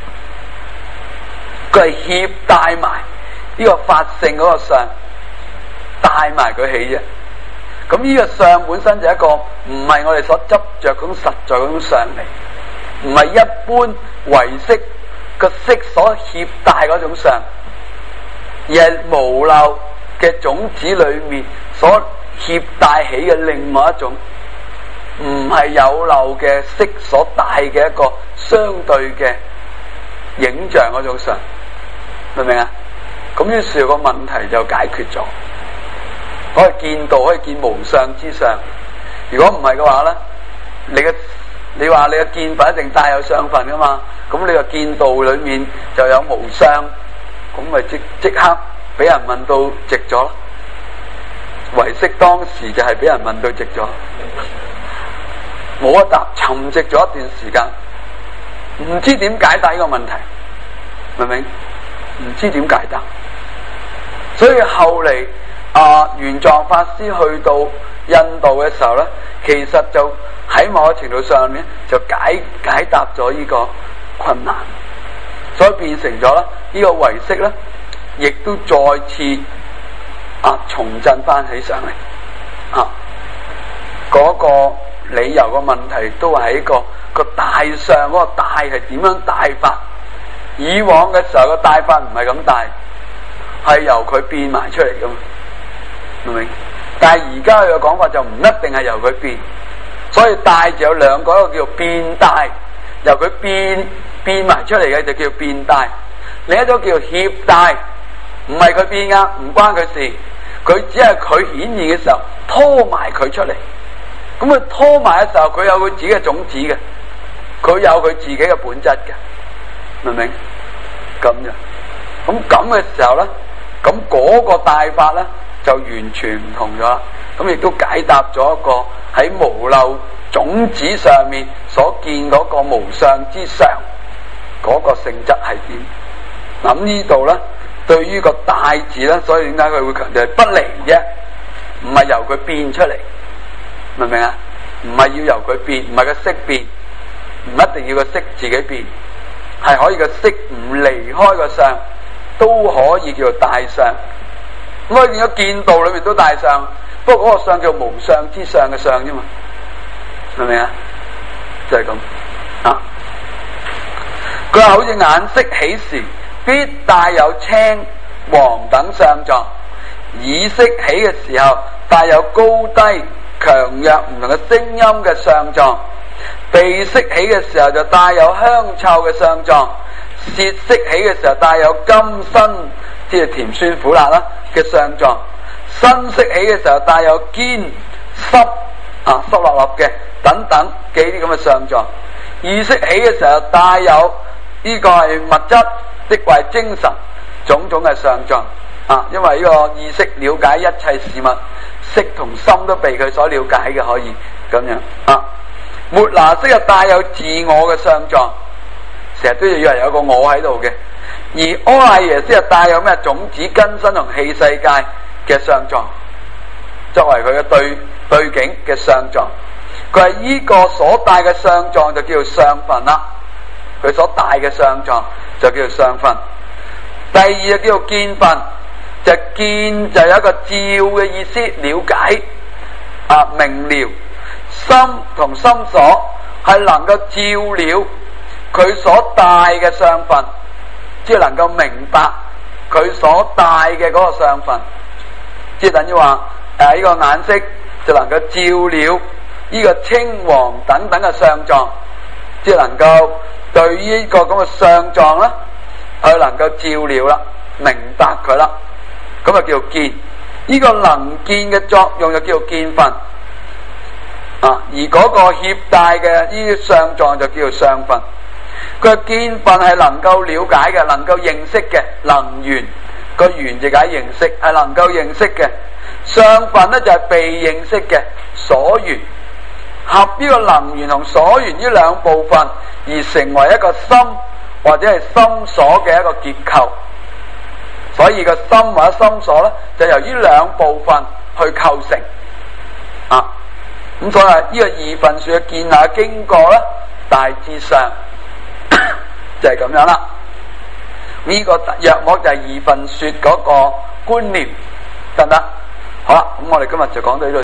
佢係攜帶埋呢個法性嗰個相，帶埋佢起啫。咁呢個相本身就係一個唔係我哋所執着嗰種實在嗰種相嚟，唔係一般唯識個色所攜帶嗰種相，而係無漏嘅種子裏面所攜帶起嘅另外一種，唔係有漏嘅色所帶嘅一個相對嘅影像嗰種相，明唔明啊？咁於是個問題就解決咗，可以見道，可以見無相之相。如果唔係嘅話咧，你嘅你話你嘅見品一定帶有相分噶嘛？咁你個見道裏面就有無相，咁咪即即刻俾人問到直咗。唯識當時就係俾人問到直咗，冇一答，沉寂咗一段時間，唔知點解答呢個問題，明唔明？唔知點解答，所以後嚟啊，玄奘法師去到印度嘅時候咧，其實就喺某個程度上面就解解答咗呢個困難，所以變成咗咧呢個唯識咧，亦都再次啊重振翻起上嚟啊，嗰個理由個問題都係一個個大相，嗰個大係點樣大法？以往嘅時候個大法唔係咁大，係由佢變埋出嚟噶嘛，明唔明？但係而家佢嘅講法就唔一定係由佢變，所以大就有兩個，一個叫做變大，由佢變變埋出嚟嘅就叫變大；另一種叫協大，唔係佢變噶，唔關佢事，佢只係佢顯現嘅時候拖埋佢出嚟。咁佢拖埋嘅時候，佢有佢自己嘅種子嘅，佢有佢自己嘅本質嘅，明唔明？咁樣，咁咁嘅時候咧，咁嗰個大法咧就完全唔同咗啦。咁亦都解答咗一個喺無漏種子上面所見嗰個無相之相嗰個性質係點。咁呢度咧，對於個大字咧，所以點解佢會強調係不離啫，唔係由佢變出嚟，明唔明啊？唔係要由佢變，唔係個色變，唔一定要個色自己變，係可以個色唔離開個相，都可以叫做大相。咁所以變咗見道裏面都大相，不過嗰個相叫無相之相嘅相啫嘛，明唔明啊？就係咁啊。佢話好似眼色起時，必帶有青黃等相狀；耳色起嘅時候，帶有高低強弱唔同嘅聲音嘅相狀；鼻色起嘅時候就帶有香臭嘅相狀；舌色起嘅時候帶有甘辛，即係甜酸苦辣啦嘅相狀；身色起嘅時候帶有堅濕啊濕立立嘅等等嘅呢啲咁嘅相狀；意識起嘅時候帶有呢個係物質，即係精神種種嘅相狀啊，因為呢個意識了解一切事物，色同心都被佢所了解嘅，可以咁樣啊。末那識又帶有自我嘅相狀，成日都要以為有個我喺度嘅。而阿賴耶識又帶有咩種子根身同器世界嘅相狀，作為佢嘅對對境嘅相狀。佢係呢個所帶嘅相狀就叫做相分啦，佢所帶嘅相狀就叫做相分。第二就叫做見分，就見就有一個照嘅意思，了解啊明了。心同心所係能夠照了佢所帶嘅相分，即係能夠明白佢所帶嘅嗰個相分，即係等於話誒呢個眼色就能夠照了呢個青黃等等嘅相狀，即係能夠對於呢個咁嘅相狀啦，佢能夠照了啦，明白佢啦，咁啊叫做見。呢、這個能見嘅作用就叫做見分啊，而嗰個攜帶嘅呢啲相狀就叫做相分。 佢嘅見分係能夠了解嘅，能夠認識嘅，能緣個緣就解認識，係能夠認識嘅。相分咧就係被認識嘅所緣，合呢個能緣同所緣呢兩部分而成為一個心或者係心所嘅一個結構。所以個心或者心所咧就由呢兩部分去構成啊。咁所以呢個二分說嘅見下經過咧，大致上就係咁樣啦。呢、這個約莫就係二分說嗰個觀念，得唔得？好啦，咁我哋今日就講到呢度。